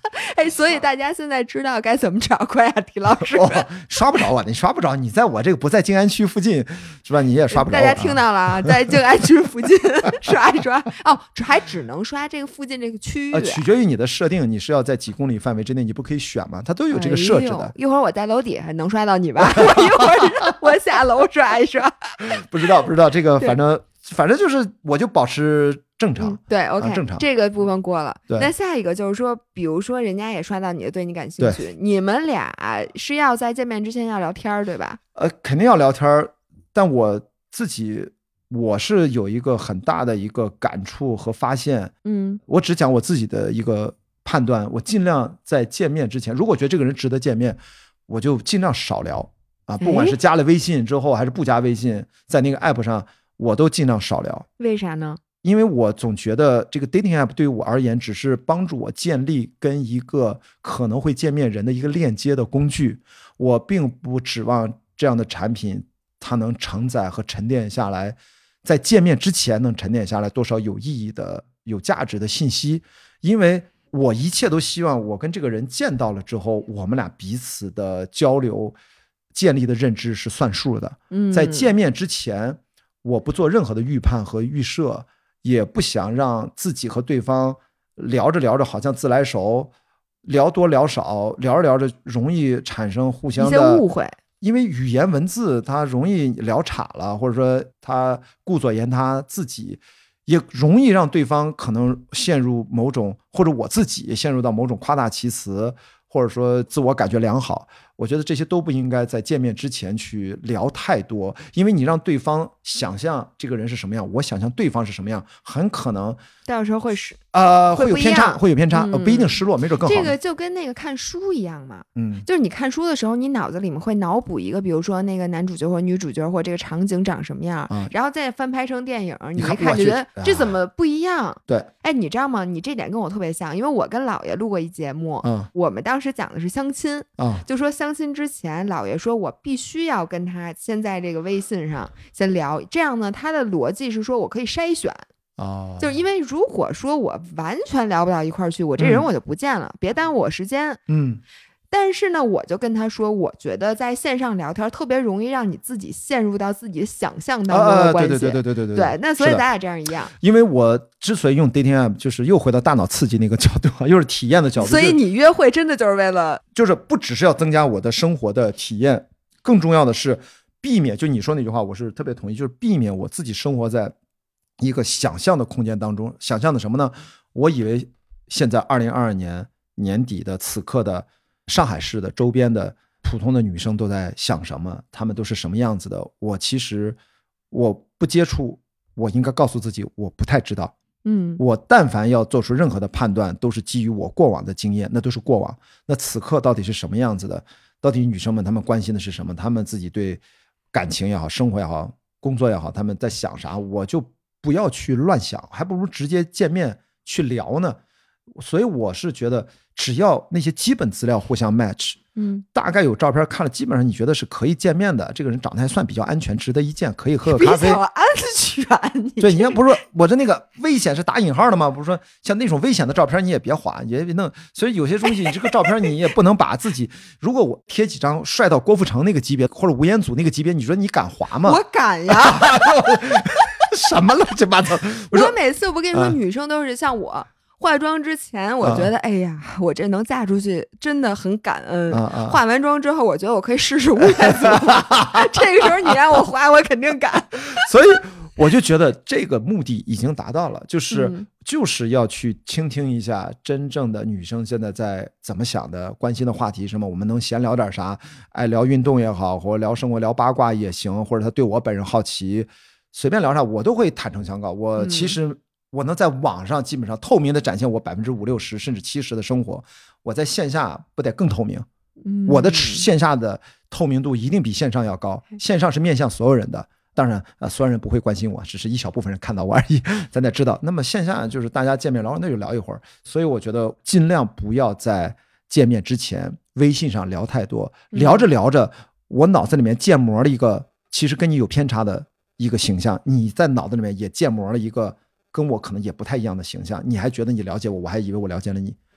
哎，所以大家现在知道该怎么找关雅迪老师刷不着我，你刷不着，你在我这个不在静安区附近是吧？你也刷不着我。 大家听到了啊，在静安区附近刷一刷哦，还只能刷这个附近这个区域， 取决于你的设定，你是要在几公里范围之内，你不可以选吗？它都有这个设置的。 一会儿我在楼底下能刷到你吧？我一会儿我下楼刷一刷。 不知道这个，反正就是我就保持正常， 对 ，OK， 正常， 这个部分过了。 对， 那下一个就是说，比如说人家也刷到你的，对你感兴趣，你们俩是要在见面之前要聊天，对吧？ 肯定要聊天，但我自己我是有一个很大的一个感触和发现，我只讲我自己的一个判断，我尽量在见面之前，如果觉得这个人值得见面，我就尽量少聊啊，不管是加了微信之后还是不加微信，在那个 app 上。我都尽量少聊， 为啥呢？ 因为我总觉得这个 dating app 对于我而言，只是帮助我建立跟一个可能会见面人的一个链接的工具。我并不指望这样的产品它能承载和沉淀下来，在见面之前能沉淀下来多少有意义的、有价值的信息。因为我一切都希望我跟这个人见到了之后，我们俩彼此的交流、建立的认知是算数的。在见面之前。我不做任何的预判和预设，也不想让自己和对方聊着聊着好像自来熟，聊多聊少，聊着聊着容易产生互相的一些误会。 因为语言文字它容易聊岔了，或者说他顾左言他自己，也容易让对方可能陷入某种，或者我自己陷入到某种夸大其词，或者说自我感觉良好。我觉得这些都不应该在见面之前去聊太多，因为你让对方想象这个人是什么样，我想象对方是什么样，很可能到时候会会有偏差，不一定失落，没准更好。 这个就跟那个看书一样嘛，就是你看书的时候，你脑子里面会脑补一个，比如说那个男主角或女主角或这个场景长什么样，然后再翻拍成电影，你一看就觉得这怎么不一样？ 对， 哎，你知道吗？你这点跟我特别像，因为我跟姥爷录过一节目，我们当时讲的是相亲，就说相亲之前，姥爷说我必须要跟他先在这个微信上先聊，这样呢，他的逻辑是说我可以筛选。就是因为如果说我完全聊不到一块儿去，我这人我就不见了，别耽误我时间。但是呢，我就跟他说，我觉得在线上聊天特别容易让你自己陷入到自己想象当中的关系。对，那所以咱俩这样一样。 因为我之所以用 dating app， 就是又回到大脑刺激那个角度，又是体验的角度。 所以你约会真的就是为了， 就是不只是要增加我的生活的体验，更重要的是避免，就你说那句话，我是特别同意，就是避免我自己生活在一个想象的空间当中。想象的什么呢？我以为现在2022年年底的此刻的上海市的周边的普通的女生都在想什么，她们都是什么样子的。其实我不接触，我应该告诉自己我不太知道。我但凡要做出任何的判断，都是基于我过往的经验，那都是过往。那此刻到底是什么样子的？到底女生们她们关心的是什么？她们自己对感情也好，生活也好，工作也好，她们在想啥？我就不要去乱想，还不如直接见面去聊呢。所以我是觉得，只要那些基本资料互相 match，大概有照片看了，基本上你觉得是可以见面的，这个人长得还算比较安全，值得一见，可以喝个咖啡。 比较安全， 对，你看不是说我这那个危险是打引号的吗？不是说像那种危险的照片你也别划，也别弄。所以有些东西，你这个照片你也不能把自己，如果我贴几张帅到郭富城那个级别或者吴彦祖那个级别，你说你敢划吗？ 我敢呀。 什么乱七八糟！ 我每次我跟你说，女生都是像我化妆之前，我觉得哎呀，我这能嫁出去真的很感恩。化完妆之后，我觉得我可以试试吴彦祖。这个时候你让我化，我肯定敢。 所以我就觉得这个目的已经达到了，就是要去倾听一下真正的女生现在在怎么想的，关心的话题什么，我们能闲聊点啥？爱聊运动也好，或者聊生活、聊八卦也行，或者他对我本人好奇。随便聊啥我都会坦诚相告。我其实我能在网上基本上透明的展现我50%、60%甚至70%的生活，我在线下不得更透明？我的线下的透明度一定比线上要高。线上是面向所有人的，当然所有人不会关心我，只是一小部分人看到我而已，咱得知道。那么线下就是大家见面聊，那就聊一会儿。所以我觉得尽量不要在见面之前微信上聊太多，聊着聊着我脑子里面建模了一个其实跟你有偏差的一个形象，你在脑子里面也建模了一个跟我可能也不太一样的形象，你还觉得你了解我，我还以为我了解了你。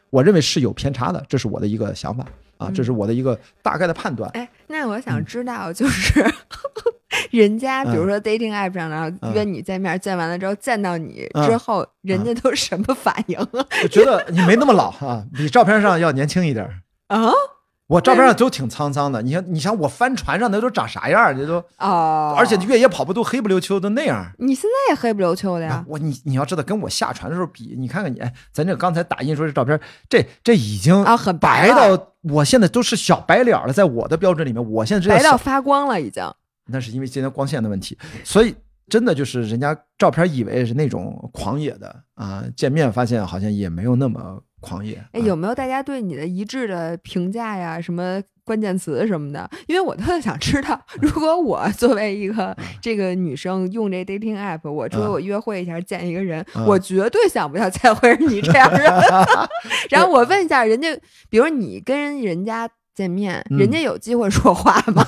我认为是有偏差的，这是我的一个想法啊，这是我的一个大概的判断。 哎，那我想知道就是人家比如说 dating app 上然后约你见面，见完了之后见到你之后人家都什么反应啊？ 我觉得你没那么老啊，比照片上要年轻一点啊。 我照片上都挺沧桑的，你想我帆船上那都长啥样？这都而且越野跑步都黑不溜秋的那样。 你现在也黑不溜秋的呀？ 你要知道，跟我下船的时候比，你看看你，咱这刚才打印说这照片，这已经很白到，我现在都是小白脸了，在我的标准里面，我现在白到发光了已经。 那是因为今天光线的问题，所以真的就是人家照片以为是那种狂野的啊，见面发现好像也没有那么狂野。 有没有大家对你的一致的评价呀？什么关键词什么的？因为我特别想知道，如果我作为一个这个女生用这 dating app， 我说我约会一下见一个人，我绝对想不到再会是你这样人。然后我问一下人家，比如你跟人家见面，人家有机会说话吗？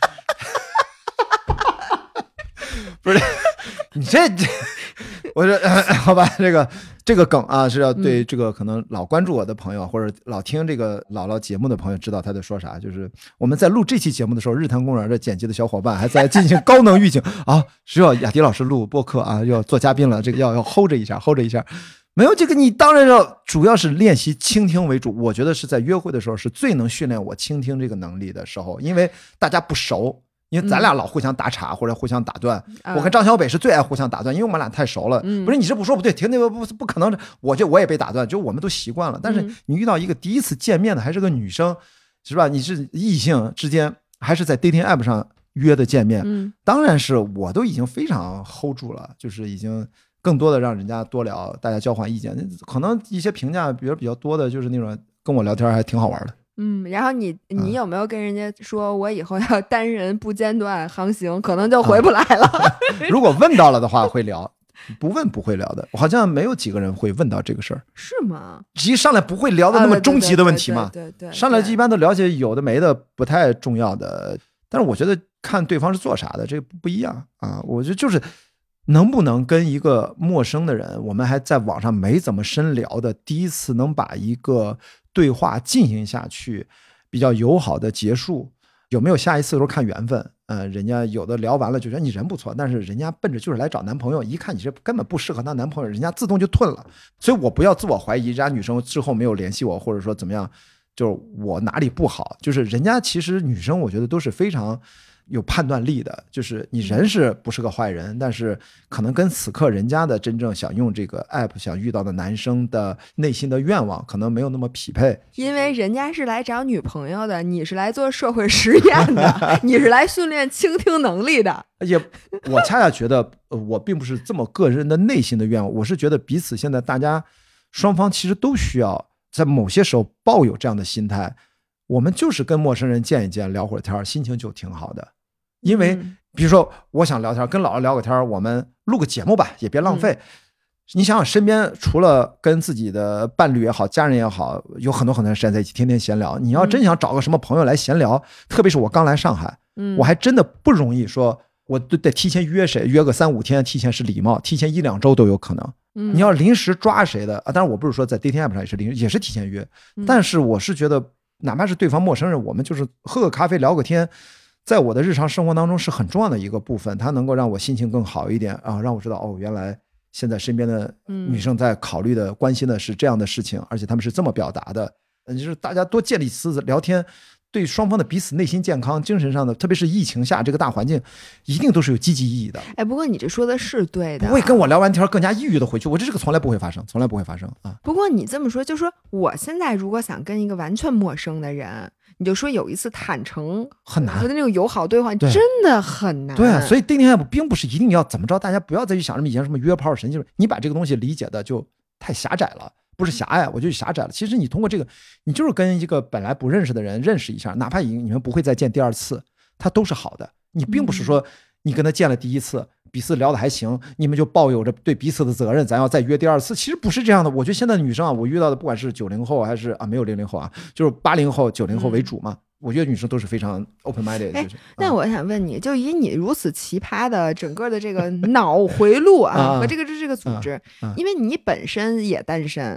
不是你我说好吧，这个梗啊是要对这个可能老关注我的朋友或者老听这个姥姥节目的朋友知道他在说啥。就是我们在录这期节目的时候，日坛公园的剪辑的小伙伴还在进行高能预警啊，需要雅迪老师录播客啊，要做嘉宾了，这个要 hold 着一下 hold 着一下。没有这个你当然要主要是练习倾听为主，我觉得是在约会的时候是最能训练我倾听这个能力的时候，因为大家不熟。因为咱俩老互相打岔或者互相打断，我跟张小北是最爱互相打断，因为我们俩太熟了。不是你这不说不对，停停不可能，我也被打断，就我们都习惯了。但是你遇到一个第一次见面的还是个女生，是吧？你是异性之间还是在 dating app 上约的见面，当然是我都已经非常 hold 住了，就是已经更多的让人家多聊，大家交换意见。可能一些评价比较多的就是那种跟我聊天还挺好玩的。 然后你有没有跟人家说我以后要单人不间断航行，可能就回不来了？ 如果问到了的话会聊，不问不会聊的。好像没有几个人会问到这个事儿， 是吗？ 其实上来不会聊的那么终极的问题嘛。 对， 上来一般都了解有的没的，不太重要的。但是我觉得看对方是做啥的，这不一样啊。我觉得就是能不能跟一个陌生的人，我们还在网上没怎么深聊的，第一次能把一个对话进行下去，比较友好的结束，有没有下一次都看缘分。人家有的聊完了就觉得你人不错，但是人家奔着就是来找男朋友，一看你这根本不适合当男朋友，人家自动就退了。所以我不要自我怀疑，人家女生之后没有联系我，或者说怎么样，就是我哪里不好，就是人家其实女生我觉得都是非常有判断力的，就是你人是不是个坏人，但是可能跟此刻人家的真正想用这个 app 想遇到的男生的内心的愿望可能没有那么匹配。 因为人家是来找女朋友的，你是来做社会实验的，你是来训练倾听能力的。 我恰恰觉得我并不是这么个人的内心的愿望，我是觉得彼此现在大家双方其实都需要在某些时候抱有这样的心态，我们就是跟陌生人见一见聊会儿天，心情就挺好的。因为比如说我想聊天，跟姥姥聊个天，我们录个节目吧，也别浪费。你想想身边除了跟自己的伴侣也好，家人也好，有很多很多人时间在一起天天闲聊，你要真想找个什么朋友来闲聊，特别是我刚来上海，我还真的不容易说我得提前约谁，约个3-5天，提前是礼貌，提前1-2周都有可能。你要临时抓谁的当然我不是说在 dating app 上也是提前约，但是我是觉得哪怕是对方陌生人，我们就是喝个咖啡聊个天，在我的日常生活当中是很重要的一个部分，它能够让我心情更好一点啊，让我知道原来现在身边的女生在考虑的、关心的是这样的事情，而且他们是这么表达的。就是大家多建立次聊天，对双方的彼此内心健康、精神上的，特别是疫情下这个大环境，一定都是有积极意义的。 不过你这说的是对的， 不会跟我聊完天更加抑郁的回去，我这个从来不会发生，从来不会发生啊。 不过你这么说，就说我现在如果想跟一个完全陌生的人，你就说有一次坦诚很难， 和那种友好对话真的很难。 对，所以 dating app 并不是一定要怎么着，大家不要再去想什么以前什么约炮神经，你把这个东西理解的就太狭窄了。不是狭隘，我就狭窄了。其实你通过这个，你就是跟一个本来不认识的人认识一下，哪怕你们不会再见第二次，他都是好的。你并不是说你跟他见了第一次，彼此聊得还行，你们就抱有着对彼此的责任，咱要再约第二次。其实不是这样的。我觉得现在的女生啊，我遇到的不管是90后还是没有00后啊，就是80后、90后为主嘛。我觉得女生都是非常 open minded。 那我想问你，就以你如此奇葩的整个的这个脑回路和这个组织，因为你本身也单身。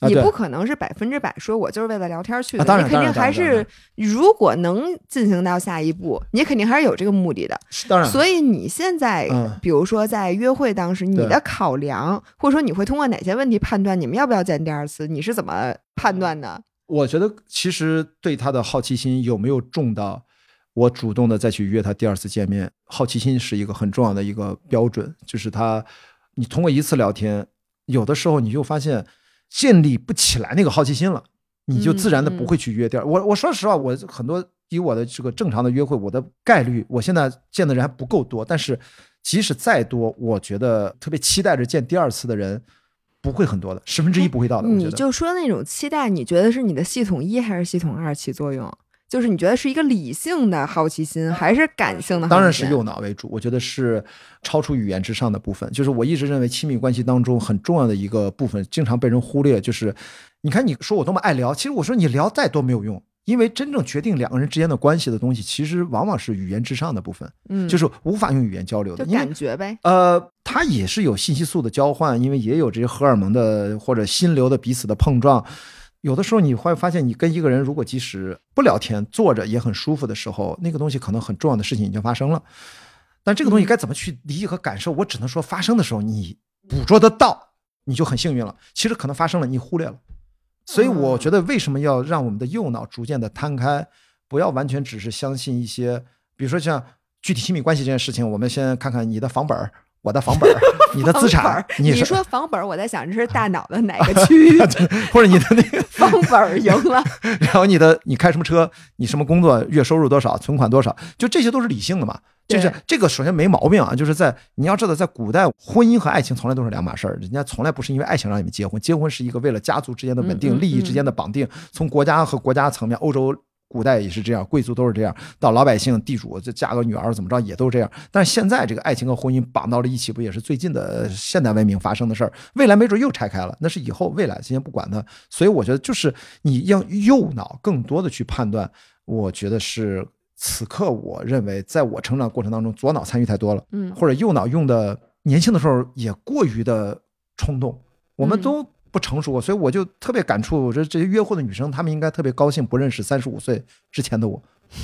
你不可能是100%说我就是为了聊天去的， 当然你肯定还是如果能进行到下一步，你肯定还是有这个目的的。 当然， 所以你现在比如说在约会当时，你的考量或者说你会通过哪些问题判断你们要不要见第二次，你是怎么判断的？ 我觉得其实对他的好奇心有没有重到我主动的再去约他第二次见面，好奇心是一个很重要的一个标准。就是你通过一次聊天，有的时候你就发现建立不起来那个好奇心了，你就自然的不会去约第二。我说实话，我很多以我的这个正常的约会，我的概率我现在见的人还不够多，但是即使再多，我觉得特别期待着见第二次的人不会很多的1/10不会到的。 你就说那种期待，你觉得是你的系统1还是系统2起作用？就是你觉得是一个理性的好奇心还是感性的好奇心？ 当然是右脑为主，我觉得是超出语言之上的部分。就是我一直认为亲密关系当中很重要的一个部分，经常被人忽略，就是你看你说我多么爱聊，其实我说你聊再多没有用，因为真正决定两个人之间的关系的东西，其实往往是语言之上的部分，就是无法用语言交流的， 就感觉呗。 它也是有信息素的交换，因为也有这些荷尔蒙的或者心流的彼此的碰撞。有的时候你会发现，你跟一个人如果即使不聊天，坐着也很舒服的时候，那个东西可能很重要的事情已经发生了。但这个东西该怎么去理解和感受，我只能说发生的时候你捕捉得到，你就很幸运了。其实可能发生了，你忽略了。所以我觉得为什么要让我们的右脑逐渐的摊开，不要完全只是相信一些，比如说像具体亲密关系这件事情，我们先看看你的房本，我的房本，你的资产。 你说房本，我在想这是大脑的哪个区域？ 或者你的那个房本赢了。 然后你开什么车，你什么工作，月收入多少，存款多少，就这些都是理性的嘛。就是这个首先没毛病啊，就是你要知道，在古代婚姻和爱情从来都是两码事儿，人家从来不是因为爱情让你们结婚，结婚是一个为了家族之间的稳定，利益之间的绑定。从国家和国家层面，欧洲古代也是这样，贵族都是这样，到老百姓地主就嫁个女儿怎么着也都这样。但是现在这个爱情和婚姻绑到了一起，不也是最近的现代文明发生的事儿？未来没准又拆开了，那是以后未来，先不管它。所以我觉得就是你要右脑更多的去判断，我觉得是此刻我认为在我成长过程当中，左脑参与太多了，或者右脑用的年轻的时候也过于的冲动，我们都不成熟，所以我就特别感触，我觉得这些约会的女生，她们应该特别高兴，不认识35岁之前的我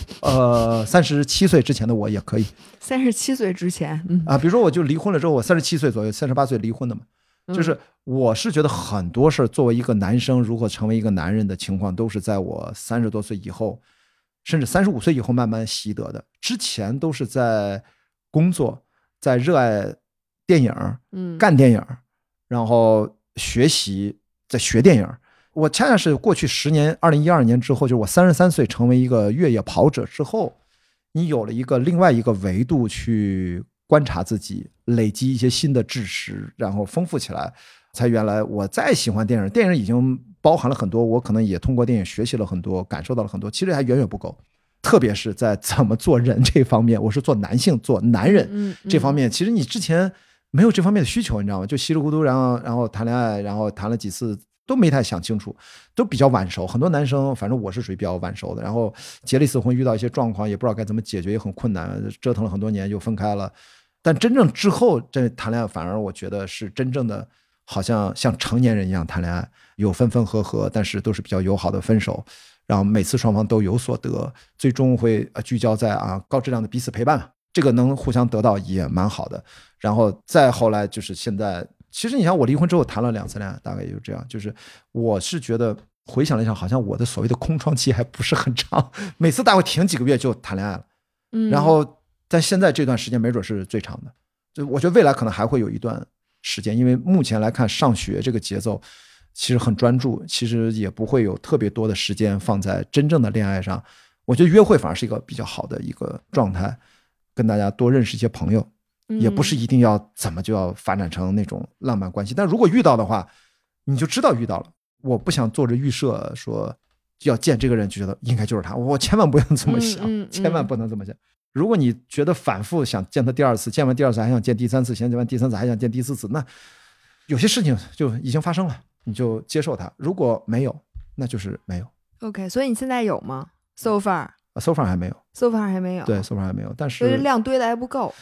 ，37岁之前的我也可以。 37岁之前， 比如说我就离婚了之后，我37岁左右，38岁离婚的嘛，就是我是觉得很多事作为一个男生如何成为一个男人的情况，都是在我30多岁以后，甚至35岁以后慢慢习得的，之前都是在工作，在热爱电影，干电影，然后学习，在学电影。我恰恰是过去10年，2012年之后，就是我33岁成为一个越野跑者之后，你有了另外一个维度去观察自己，累积一些新的知识，然后丰富起来，才原来我再喜欢电影，电影已经包含了很多，我可能也通过电影学习了很多，感受到了很多，其实还远远不够。特别是在怎么做人这方面，我是做男性做男人这方面，其实你之前没有这方面的需求，你知道吗？就稀里糊涂，然后谈恋爱，然后谈了几次都没太想清楚，都比较晚熟。很多男生，反正我是属于比较晚熟的，然后结了一次婚，遇到一些状况，也不知道该怎么解决，也很困难，折腾了很多年就分开了。但真正之后这谈恋爱，反而我觉得是真正的好像成年人一样谈恋爱，有分分合合，但是都是比较友好的分手，然后每次双方都有所得，最终会聚焦在高质量的彼此陪伴，这个能互相得到也蛮好的。然后再后来就是现在，其实你想我离婚之后谈了2次恋爱，大概也就这样。就是我是觉得回想了一下，好像我的所谓的空窗期还不是很长，每次大概停几个月就谈恋爱了。然后但现在这段时间没准是最长的，就我觉得未来可能还会有一段时间，因为目前来看上学这个节奏其实很专注，其实也不会有特别多的时间放在真正的恋爱上。我觉得约会反而是一个比较好的一个状态，跟大家多认识一些朋友，也不是一定要怎么就要发展成那种浪漫关系，但如果遇到的话，你就知道遇到了。我不想做着预设说要见这个人就觉得应该就是他，我千万不要这么想，千万不能这么想。如果你觉得反复想见他第二次，见完第二次还想见第三次，见完第三次还想见第四次，那有些事情就已经发生了，你就接受它。如果没有，那就是没有。 OK， 所以你现在有吗 ？So far 还没有。 So far 还没有。 对 ，So far 还没有。但是所以量堆的还不够。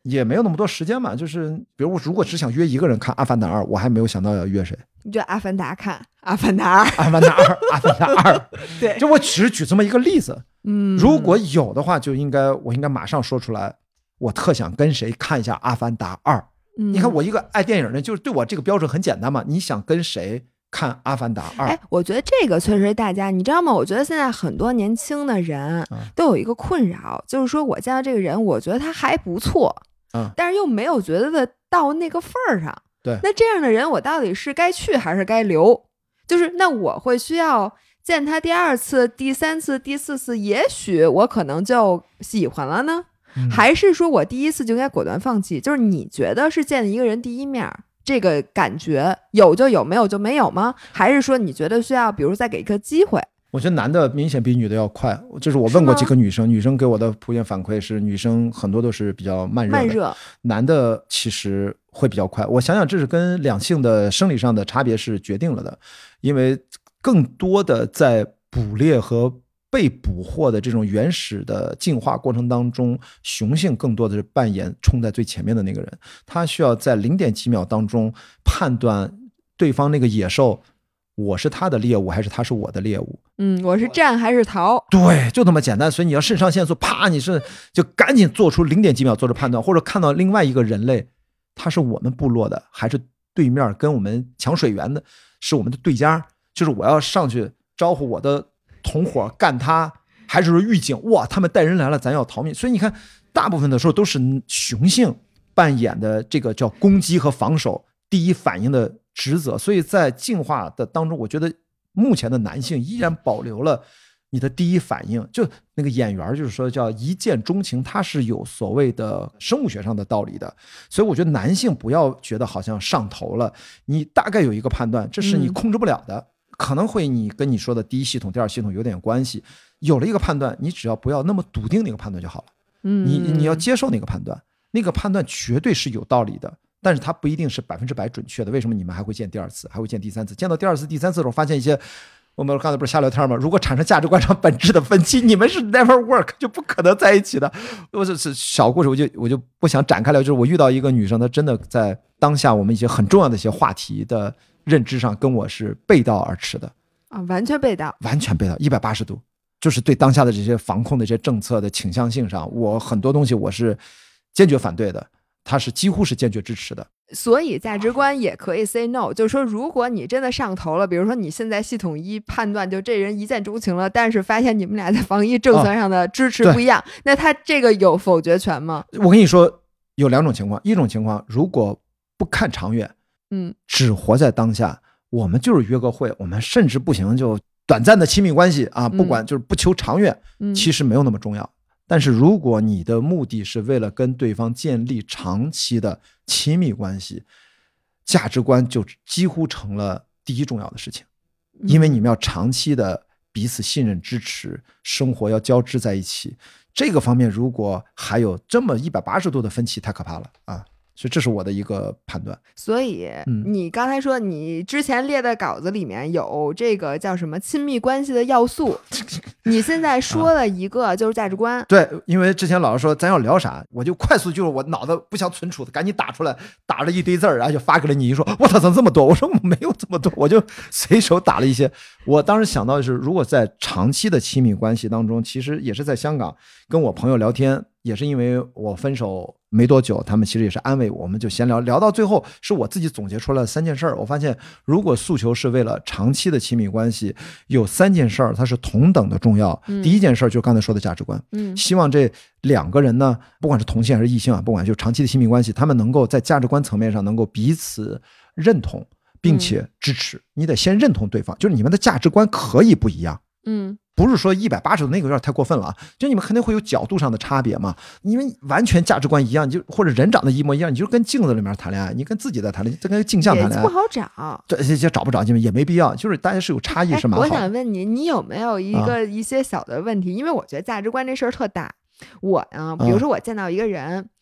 也没有那么多时间嘛，就是比如我如果只想约一个人看《阿凡达2》，我还没有想到要约谁。 你就阿凡达看阿凡达2， 阿凡达2，阿凡达2， 对， 就我只是举这么一个例子。如果有的话，我应该马上说出来，我特想跟谁看一下《阿凡达2》。你看我一个爱电影的，就是对我这个标准很简单嘛，你想跟谁看《阿凡达2》？ 哎，我觉得这个确实大家，你知道吗？我觉得现在很多年轻的人都有一个困扰，就是说我见到这个人，我觉得他还不错，但是又没有觉得到那个份儿上。 对， 那这样的人，我到底是该去还是该留？就是那我会需要见他第2次、第3次、第4次，也许我可能就喜欢了呢，还是说我第1次就应该果断放弃？就是你觉得是见一个人第一面，这个感觉有就有，没有就没有吗？还是说你觉得需要，比如再给一个机会？ 我觉得男的明显比女的要快，就是我问过几个女生，女生给我的普遍反馈是，女生很多都是比较慢热，男的其实会比较快。我想想，这是跟两性的生理上的差别是决定了的，因为更多的在捕猎和被捕获的这种原始的进化过程当中，雄性更多的是扮演冲在最前面的那个人，他需要在0.几秒当中判断对方那个野兽，我是他的猎物还是他是我的猎物， 我是战还是逃， 对，就这么简单。所以你要肾上腺素啪，你是就赶紧做出0.几秒做出判断，或者看到另外一个人类，他是我们部落的还是对面跟我们抢水源的，是我们的对家，就是我要上去招呼我的同伙干他，还是说预警哇他们带人来了咱要逃命。所以你看大部分的时候都是雄性扮演的这个叫攻击和防守第一反应的职责，所以在进化的当中，我觉得目前的男性依然保留了你的第一反应。就那个演员就是说叫一见钟情，它是有所谓的生物学上的道理的。所以我觉得男性不要觉得好像上头了，你大概有一个判断，这是你控制不了的，可能会你跟你说的第一系统第二系统有点关系，有了一个判断，你只要不要那么笃定那个判断就好了。你要接受那个判断，那个判断绝对是有道理的，但是它不一定是100%准确的。为什么你们还会见第2次，还会见第3次？见到第2次第3次的时候发现一些，我们刚才不是瞎聊天吗？如果产生价值观上本质的分歧，你们是 never work， 就不可能在一起的。我是小故事，我就不想展开了。就是我遇到一个女生，她真的在当下我们一些很重要的一些话题的认知上跟我是背道而驰的啊，完全背道 180度，就是对当下的这些防控的这些政策的倾向性上，我很多东西我是坚决反对的，他是几乎是坚决支持的。 所以价值观也可以 say no， 就是说如果你真的上头了，比如说你现在系统一判断就这人一见钟情了，但是发现你们俩在防疫政策上的支持不一样，那他这个有否决权吗？ 我跟你说有2种情况，一种情况如果不看长远，只活在当下，我们就是约个会，我们甚至不行就短暂的亲密关系啊，不管就是不求长远，其实没有那么重要。但是如果你的目的是为了跟对方建立长期的亲密关系，价值观就几乎成了第一重要的事情，因为你们要长期的彼此信任支持，生活要交织在一起，这个方面如果还有这么180度的分歧，太可怕了啊！所以这是我的一个判断。 所以你刚才说你之前列的稿子里面有这个叫什么亲密关系的要素，你现在说了一个就是价值观。 对，因为之前老师说咱要聊啥，我就快速就是我脑子不想存储的赶紧打出来，打了一堆字儿，然后就发给了你，一说我操怎么这么多，我说我没有这么多，我就随手打了一些。我当时想到的是，如果在长期的亲密关系当中，其实也是在香港跟我朋友聊天，也是因为我分手没多久，他们其实也是安慰我们，就闲聊，聊到最后是我自己总结出来3件事儿。我发现如果诉求是为了长期的亲密关系，有3件事儿它是同等的重要。第一件事儿就是刚才说的价值观，希望这2个人呢，不管是同性还是异性啊，不管就长期的亲密关系，他们能够在价值观层面上能够彼此认同并且支持。你得先认同对方，就是你们的价值观可以不一样，不是说180度那个有点太过分了啊！就你们肯定会有角度上的差别嘛。你们完全价值观一样，你就或者人长得一模一样，你就跟镜子里面谈恋爱，你跟自己在谈恋爱，跟镜像谈恋爱也不好找。 这些找不着也没必要，就是大家是有差异是蛮好的。 我想问你，你有没有一些小的问题？因为我觉得价值观这事儿特大。我呢，比如说我见到一个人，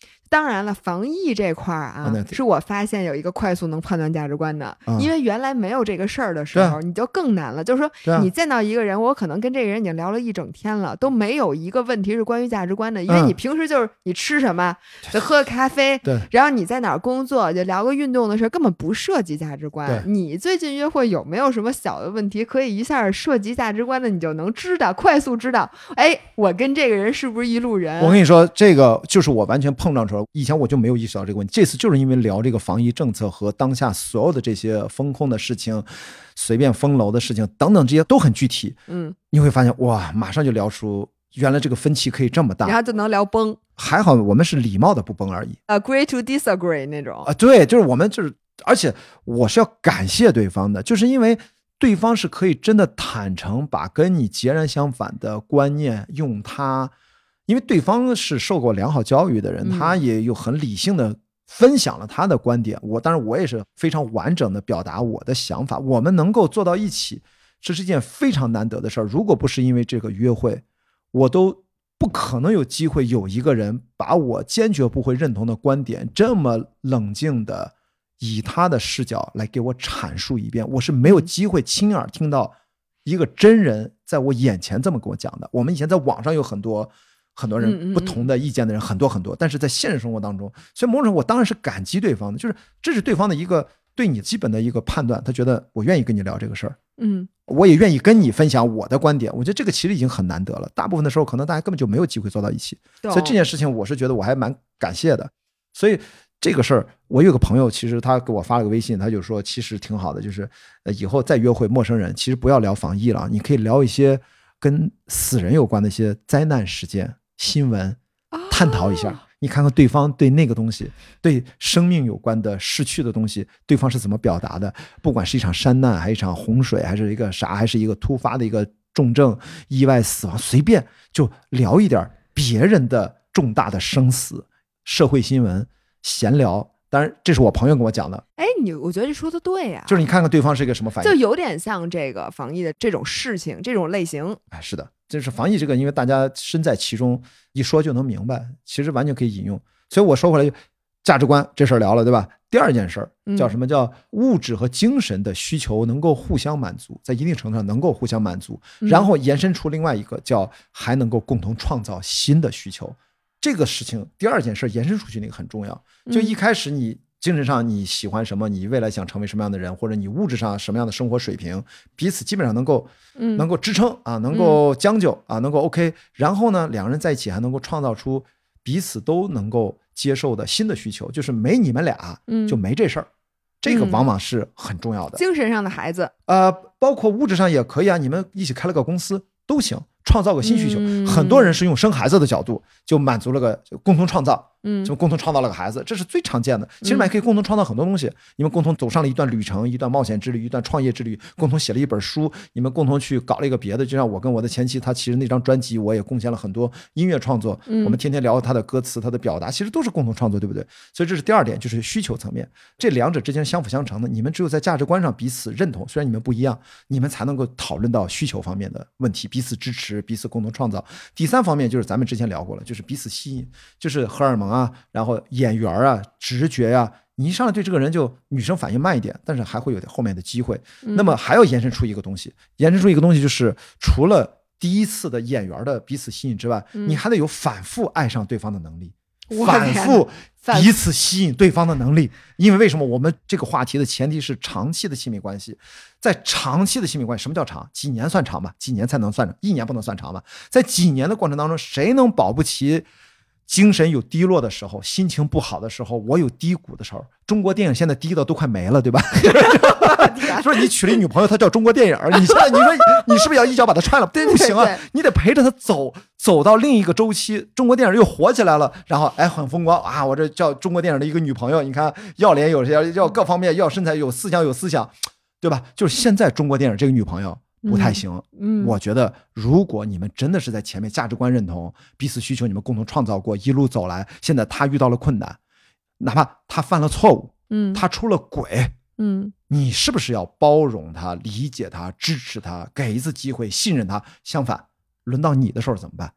当然了，防疫这块儿啊，是我发现有一个快速能判断价值观的，因为原来没有这个事儿的时候，你就更难了。就是说，你见到一个人，我可能跟这个人已经聊了一整天了，都没有一个问题是关于价值观的，因为你平时就是你吃什么，就喝个咖啡，然后你在哪儿工作，就聊个运动的事，根本不涉及价值观。你最近约会有没有什么小的问题可以一下涉及价值观的，你就能快速知道，哎，我跟这个人是不是一路人？ 我跟你说，这个就是我完全碰撞出来。以前我就没有意识到这个问题，这次就是因为聊这个防疫政策和当下所有的这些风控的事情，随便封楼的事情等等，这些都很具体。你会发现哇，马上就聊出原来这个分歧可以这么大， 然后就能聊崩。 还好我们是礼貌的不崩而已。 Agree to disagree 那种。 对，就是我们就是，而且我是要感谢对方的，就是因为对方是可以真的坦诚把跟你截然相反的观念用他。因为对方是受过良好教育的人，他也有很理性的分享了他的观点。当然我也是非常完整的表达我的想法。我们能够坐到一起，这是一件非常难得的事儿。如果不是因为这个约会，我都不可能有机会有一个人把我坚决不会认同的观点这么冷静的以他的视角来给我阐述一遍。我是没有机会亲耳听到一个真人在我眼前这么跟我讲的。我们以前在网上有很多人不同的意见的人，很多，但是在现实生活当中，所以某种程度我当然是感激对方的，就是这是对方的一个对你基本的一个判断，他觉得我愿意跟你聊这个事儿，我也愿意跟你分享我的观点。我觉得这个其实已经很难得了，大部分的时候可能大家根本就没有机会坐到一起，所以这件事情我是觉得我还蛮感谢的。所以这个事儿，我有个朋友，其实他给我发了个微信，他就说其实挺好的，就是以后再约会陌生人，其实不要聊防疫了，你可以聊一些跟死人有关的一些灾难事件新闻，探讨一下，你看看对方对那个东西，对生命有关的逝去的东西，对方是怎么表达的。不管是一场山难，还是一场洪水，还是一个啥，还是一个突发的一个重症意外死亡，随便就聊一点别人的重大的生死社会新闻闲聊。当然这是我朋友跟我讲的。 我觉得这说的对呀， 就是你看看对方是一个什么反应， 就有点像这个防疫的这种事情，这种类型。 是的，就是防疫这个，因为大家身在其中，一说就能明白，其实完全可以引用。所以我说回来，价值观这事儿聊了，对吧？第二件事儿叫什么？叫物质和精神的需求能够互相满足，在一定程度上能够互相满足，然后延伸出另外一个叫还能够共同创造新的需求。这个事情第二件事延伸出去那个很重要。就一开始你精神上你喜欢什么，你未来想成为什么样的人，或者你物质上什么样的生活水平，彼此基本上能够支撑啊，能够将就啊，能够 OK。然后呢，两个人在一起还能够创造出彼此都能够接受的新的需求，就是没你们俩就没这事儿。这个往往是很重要的。 精神上的孩子， 包括物质上也可以啊，你们一起开了个公司都行，创造个新需求。很多人是用生孩子的角度就满足了个共同创造，就共同创造了个孩子，这是最常见的。其实还可以共同创造很多东西，你们共同走上了一段旅程，一段冒险之旅，一段创业之旅，共同写了一本书，你们共同去搞了一个别的。就像我跟我的前妻，她其实那张专辑我也贡献了很多音乐创作，我们天天聊她的歌词，她的表达，其实都是共同创作，对不对？所以这是第二点，就是需求层面，这两者之间相辅相成的。你们只有在价值观上彼此认同，虽然你们不一样，你们才能够讨论到需求方面的问题，彼此支持，彼此共同创造。第三方面就是咱们之前聊过了，就是彼此吸引，就是荷尔蒙啊，然后眼缘啊，直觉呀，你一上来对这个人就女生反应慢一点，但是还会有后面的机会。那么还要延伸出一个东西，就是除了第一次的眼缘的彼此吸引之外，你还得有反复爱上对方的能力，反复彼此吸引对方的能力。因为为什么我们这个话题的前提是长期的亲密关系，在长期的亲密关系，什么叫长？几年算长吧？几年才能算长？一年不能算长吧？在几年的过程当中，谁能保不齐精神有低落的时候，心情不好的时候，我有低谷的时候？中国电影现在低的都快没了，对吧？说你娶了一女朋友，她叫中国电影，你现在你说你是不是要一脚把她踹了？不行啊，你得陪着她走到另一个周期。中国电影又火起来了，然后很风光啊！我这叫中国电影的一个女朋友，你看要脸有些，要各方面，要身材，有思想，对吧？就是现在中国电影这个女朋友不太行。我觉得如果你们真的是在前面价值观认同，彼此需求你们共同创造过，一路走来，现在他遇到了困难，哪怕他犯了错误，他出了轨，你是不是要包容他，理解他，支持他，给一次机会，信任他？相反，轮到你的时候怎么办？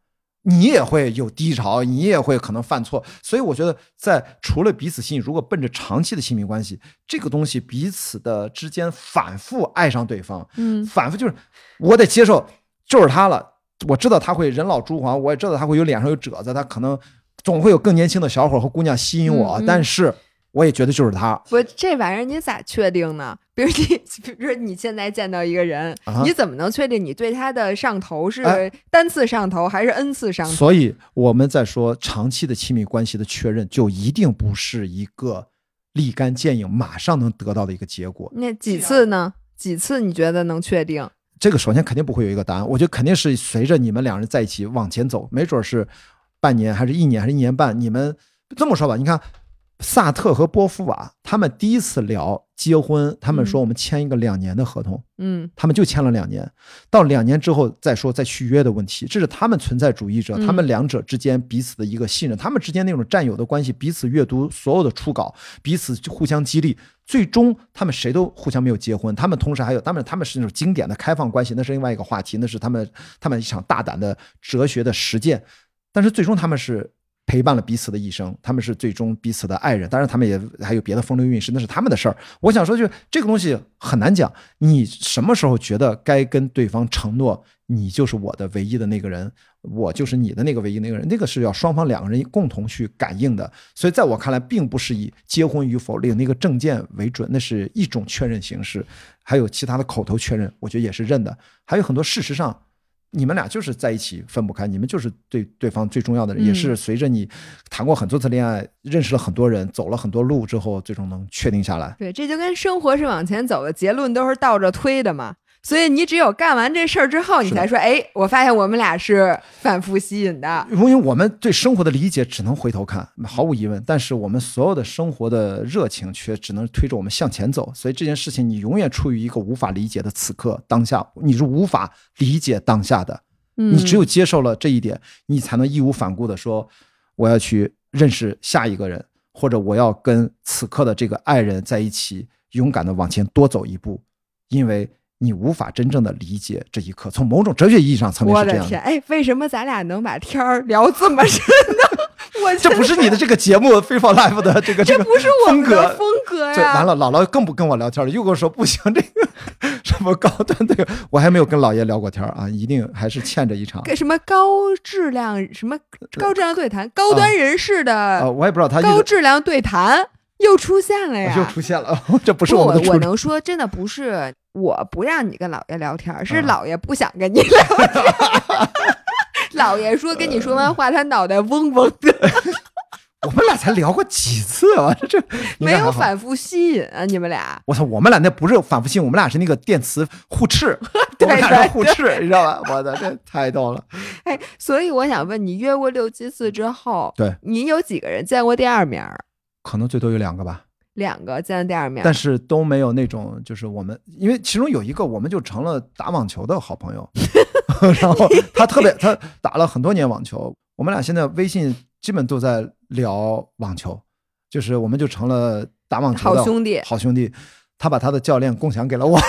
你也会有低潮，你也会可能犯错，所以我觉得在除了彼此吸引，如果奔着长期的亲密关系，这个东西彼此的之间反复爱上对方，反复就是我得接受就是他了，我知道他会人老珠黄，我也知道他会有脸上有褶子，他可能总会有更年轻的小伙和姑娘吸引我，但是我也觉得就是他。 不，这玩意儿你咋确定呢？比如你现在见到一个人，你怎么能确定你对他的上头是单次上头还是 N 次上头？ 所以我们在说长期的亲密关系的确认，就一定不是一个立竿见影马上能得到的一个结果。 那几次呢？几次你觉得能确定？ 这个首先肯定不会有一个答案，我觉得肯定是随着你们两人在一起往前走，没准是半年还是1年还是1年半。你们这么说吧，你看萨特和波伏娃他们第一次聊结婚，他们说我们签一个2年的合同，他们就签了2年，到2年之后再说再续约的问题，这是他们存在主义者，他们两者之间彼此的一个信任，他们之间那种战友的关系，彼此阅读所有的初稿，彼此互相激励，最终他们谁都互相没有结婚，他们同时还有他们是那种经典的开放关系，那是另外一个话题，那是他们一场大胆的哲学的实践，但是最终他们是陪伴了彼此的一生，他们是最终彼此的爱人，当然他们也还有别的风流韵事，那是他们的事儿。我想说，就这个东西很难讲，你什么时候觉得该跟对方承诺你就是我的唯一的那个人，我就是你的那个唯一那个人，那个是要双方2个人共同去感应的。所以在我看来，并不是以结婚与否领那个证件为准，那是一种确认形式，还有其他的口头确认，我觉得也是认的。还有很多事实上你们俩就是在一起分不开，你们就是对方最重要的人，也是随着你谈过很多次恋爱，认识了很多人，走了很多路之后，最终能确定下来。 对，这就跟生活是往前走的，结论都是倒着推的嘛。所以你只有干完这事儿之后，你才说，哎，我发现我们俩是反复吸引的。 因为我们对生活的理解只能回头看，毫无疑问，但是我们所有的生活的热情却只能推着我们向前走。所以这件事情，你永远处于一个无法理解的此刻当下，你是无法理解当下的。你只有接受了这一点，你才能义无反顾的说，我要去认识下一个人，或者我要跟此刻的这个爱人在一起，勇敢的往前多走一步，因为你无法真正的理解这一刻，从某种哲学意义上层面是这样的。 我的天，哎，为什么咱俩能把天儿聊这么深呢？ 这不是你的这个节目《Free for Life》的这不是我们的风格呀。 完了，姥姥更不跟我聊天了，又跟我说不行，这个什么高端这个，我还没有跟姥爷聊过天啊，一定还是欠着一场。 什么高质量对谈，高端人士的我也不知道他高质量对谈。又出现了呀！ 又出现了，这不是我们的。 我能说，真的不是我不让你跟姥爷聊天，是姥爷不想跟你聊天。姥爷说跟你说完话，他脑袋嗡嗡的。 我们俩才聊过几次啊？这没有反复吸引啊！你们俩， 我操，我们俩那不是反复吸引，我们俩是那个电磁互斥，我们俩是互斥，你知道吧？我的这太逗了。 哎，所以我想问你，约过6、7次之后， 对你有几个人见过第二面？ 可能最多有2个吧 ，2个见了第二面， 但是都没有那种，就是我们，因为其中有一个我们就成了打网球的好朋友，然后他打了很多年网球，我们俩现在微信基本都在聊网球，就是我们就成了打网球的好兄弟，他把他的教练共享给了我。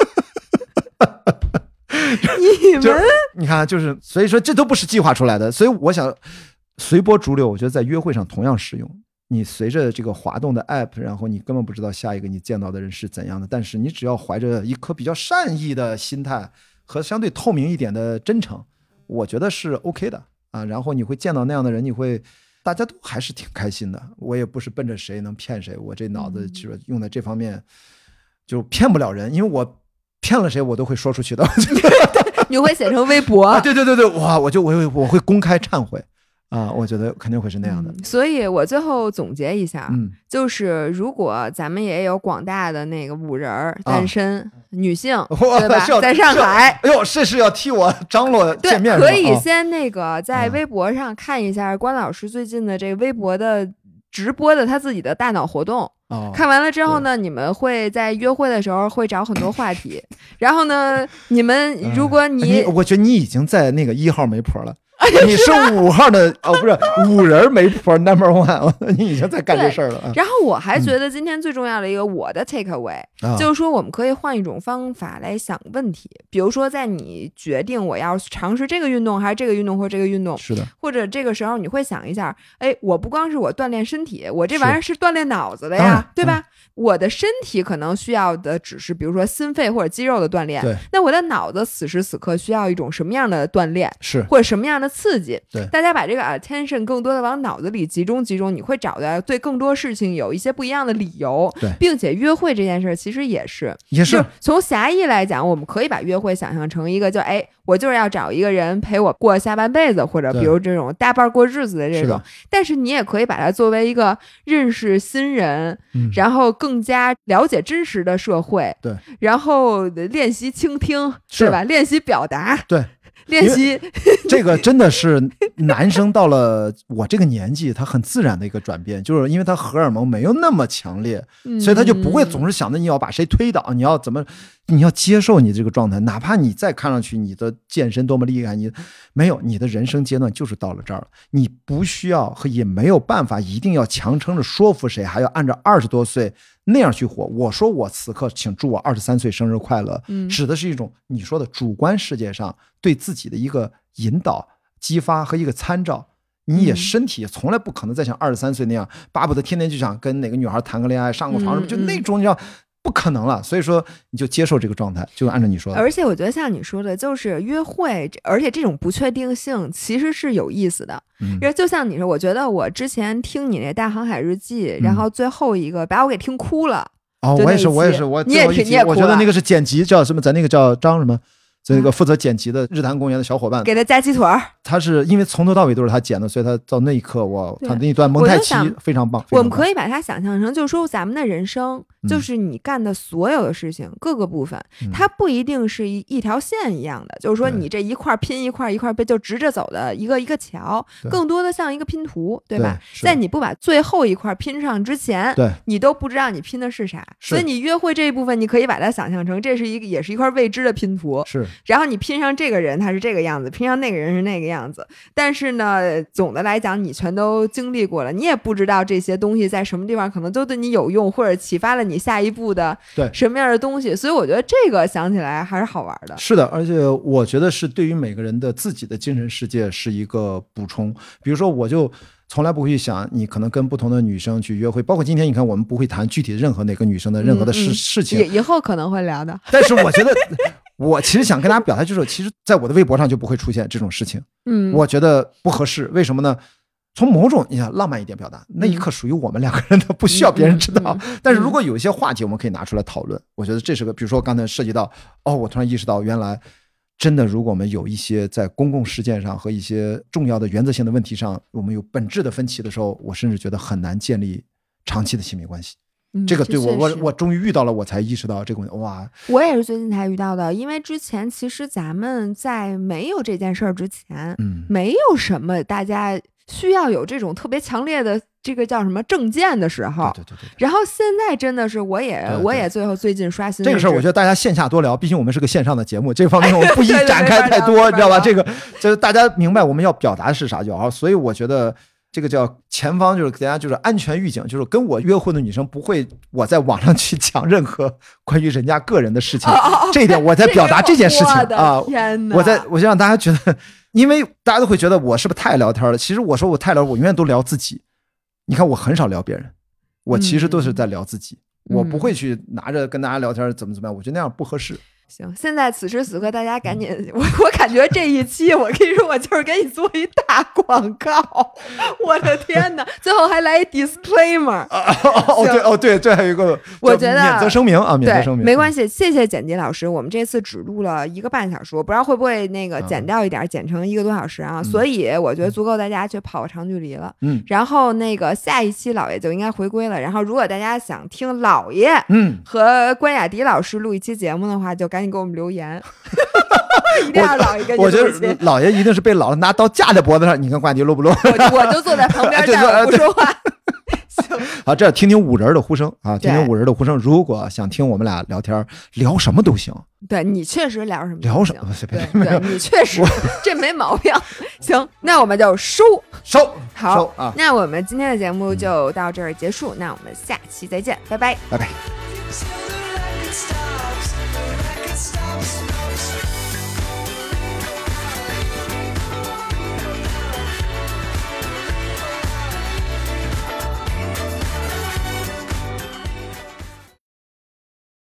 你看，就是所以说这都不是计划出来的，所以我想随波逐流，我觉得在约会上同样适用。你随着这个滑动的 app， 然后你根本不知道下一个你见到的人是怎样的，但是你只要怀着一颗比较善意的心态和相对透明一点的真诚，我觉得是 OK 的啊。然后你会见到那样的人，大家都还是挺开心的。我也不是奔着谁能骗谁，我这脑子就用在这方面就骗不了人，因为我骗了谁我都会说出去的。 你会写成微博啊？对，哇，我会公开忏悔。我觉得肯定会是那样的。 所以我最后总结一下，就是如果咱们也有广大的那个5人单身女性，对吧？在上海， 哎呦，这是要替我张罗见面， 可以先那个在微博上看一下关老师最近的这个微博的直播的他自己的大脑活动。看完了之后呢，你们会在约会的时候会找很多话题，然后呢，你们如果我觉得你已经在那个1号媒婆了。 你是5号的不是5人媒婆 No.1， 你已经在干这事儿了。 然后我还觉得今天最重要的一个我的 take away，就是说我们可以换一种方法来想问题，比如说在你决定我要尝试这个运动还是这个运动或这个运动， 是的， 或者这个时候你会想一下，我不光是我锻炼身体，我这玩意儿是锻炼脑子的呀，对吧？我的身体可能需要的只是比如说心肺或者肌肉的锻炼，那我的脑子此时此刻需要一种什么样的锻炼， 是或者什么样的刺激？ 对， 大家把这个 attention 更多的往脑子里集中，你会找到对更多事情有一些不一样的理由。 对， 并且约会这件事其实也是就从狭义来讲，我们可以把约会想象成一个我就是要找一个人陪我过下半辈子，或者比如这种搭伴过日子的这种，但是你也可以把它作为一个认识新人，然后更加了解真实的社会， 对， 然后练习倾听，对吧？练习表达， 对， 练习这个真的是男生到了我这个年纪他很自然的一个转变，就是因为他荷尔蒙没有那么强烈，所以他就不会总是想着你要把谁推倒，你要怎么，你要接受你这个状态，哪怕你再看上去你的健身多么厉害，你没有，你的人生阶段就是到了这儿了，你不需要和也没有办法一定要强撑着说服谁，还要按照20多岁那样去活。我说我此刻请祝我23岁生日快乐，指的是一种你说的主观世界上对自己的一个引导激发和一个参照。你也身体从来不可能再像23岁那样巴不得天天就想跟哪个女孩谈个恋爱上个床什么，就那种你知道不可能了，所以说你就接受这个状态，就按照你说的。 而且我觉得像你说的就是约会，而且这种不确定性其实是有意思的。就像你说，我觉得我之前听你那大航海日记，然后最后一个把我给听哭了。 我也是， 你也哭了。 我觉得那个是剪辑叫什么，咱那个叫张什么，这个负责剪辑的日坛公园的小伙伴给他加鸡腿儿。 他是因为从头到尾都是他剪的，所以他到那一刻他那一段蒙太奇非常棒。 我们可以把它想象成就是说咱们的人生就是你干的所有的事情各个部分，它不一定是一条线一样的，就是说你这一块拼一块就直着走的一个桥，更多的像一个拼图，对吧？在你不把最后一块拼上之前，你都不知道你拼的是啥。所以你约会这一部分你可以把它想象成这是也是一块未知的拼图， 是。 然后你拼上这个人他是这个样子，拼上那个人是那个样子，但是呢总的来讲你全都经历过了，你也不知道这些东西在什么地方可能都对你有用，或者启发了你下一步的什么样的东西。所以我觉得这个想起来还是好玩的。 是的，而且我觉得是对于每个人的自己的精神世界是一个补充。比如说我就从来不会去想你可能跟不同的女生去约会，包括今天你看我们不会谈具体的任何哪个女生的任何的事情， 以后可能会聊的。 但是我觉得我其实想跟大家表达就是其实在我的微博上就不会出现这种事情，我觉得不合适。为什么呢？从某种你想浪漫一点表达，那一刻属于我们两个人的，不需要别人知道。但是如果有一些话题我们可以拿出来讨论，我觉得这是个，比如说刚才涉及到我突然意识到原来真的如果我们有一些在公共事件上和一些重要的原则性的问题上我们有本质的分歧的时候，我甚至觉得很难建立长期的亲密关系。这个对我终于遇到了，我才意识到这个问题。哇， 我也是最近才遇到的，因为之前其实咱们在没有这件事儿之前，没有什么大家需要有这种特别强烈的这个叫什么政见的时候。 对。 然后现在真的是我也最近刷新这个事儿，我觉得大家线下多聊，毕竟我们是个线上的节目，这方面我们不宜展开太多，你知道吧？这个就是大家明白我们要表达的是啥就好。所以我觉得这个叫前方就是给大家就是安全预警，就是跟我约会的女生不会我在网上去讲任何关于人家个人的事情，这一点我在表达这件事情啊。我就让大家觉得，因为大家都会觉得我是不是太聊天了？其实我说我太聊，我永远都聊自己。你看我很少聊别人，我其实都是在聊自己，我不会去拿着跟大家聊天怎么样，我觉得那样不合适。 行，现在此时此刻大家赶紧，我感觉这一期我跟你说，我就是给你做一大广告，我的天哪！最后还来一 disclaimer。 对，这还有一个， 我觉得免责声明啊，免责声明。 没关系，谢谢剪辑老师，我们这次只录了1个半小时，我不知道会不会那个剪掉一点，剪成1个多小时啊，所以我觉得足够大家去跑个长距离了。然后那个下一期老爷就应该回归了，然后如果大家想听老爷和关雅迪老师录一期节目的话，就赶紧给我们留言。一定要老爷跟你录一期。 我觉得老爷一定是被老了拿刀架在脖子上，你看关雅迪录不录？ 我就坐在旁边站着不说话。行， 好，这听听五人的呼声啊，听听五人的呼声。如果想听我们俩聊天，聊什么都行。 对，你确实聊什么聊什么？ 对，你确实这没毛病。行，那我们就收。好啊， 那我们今天的节目就到这儿结束。那我们下期再见，拜拜， 拜拜。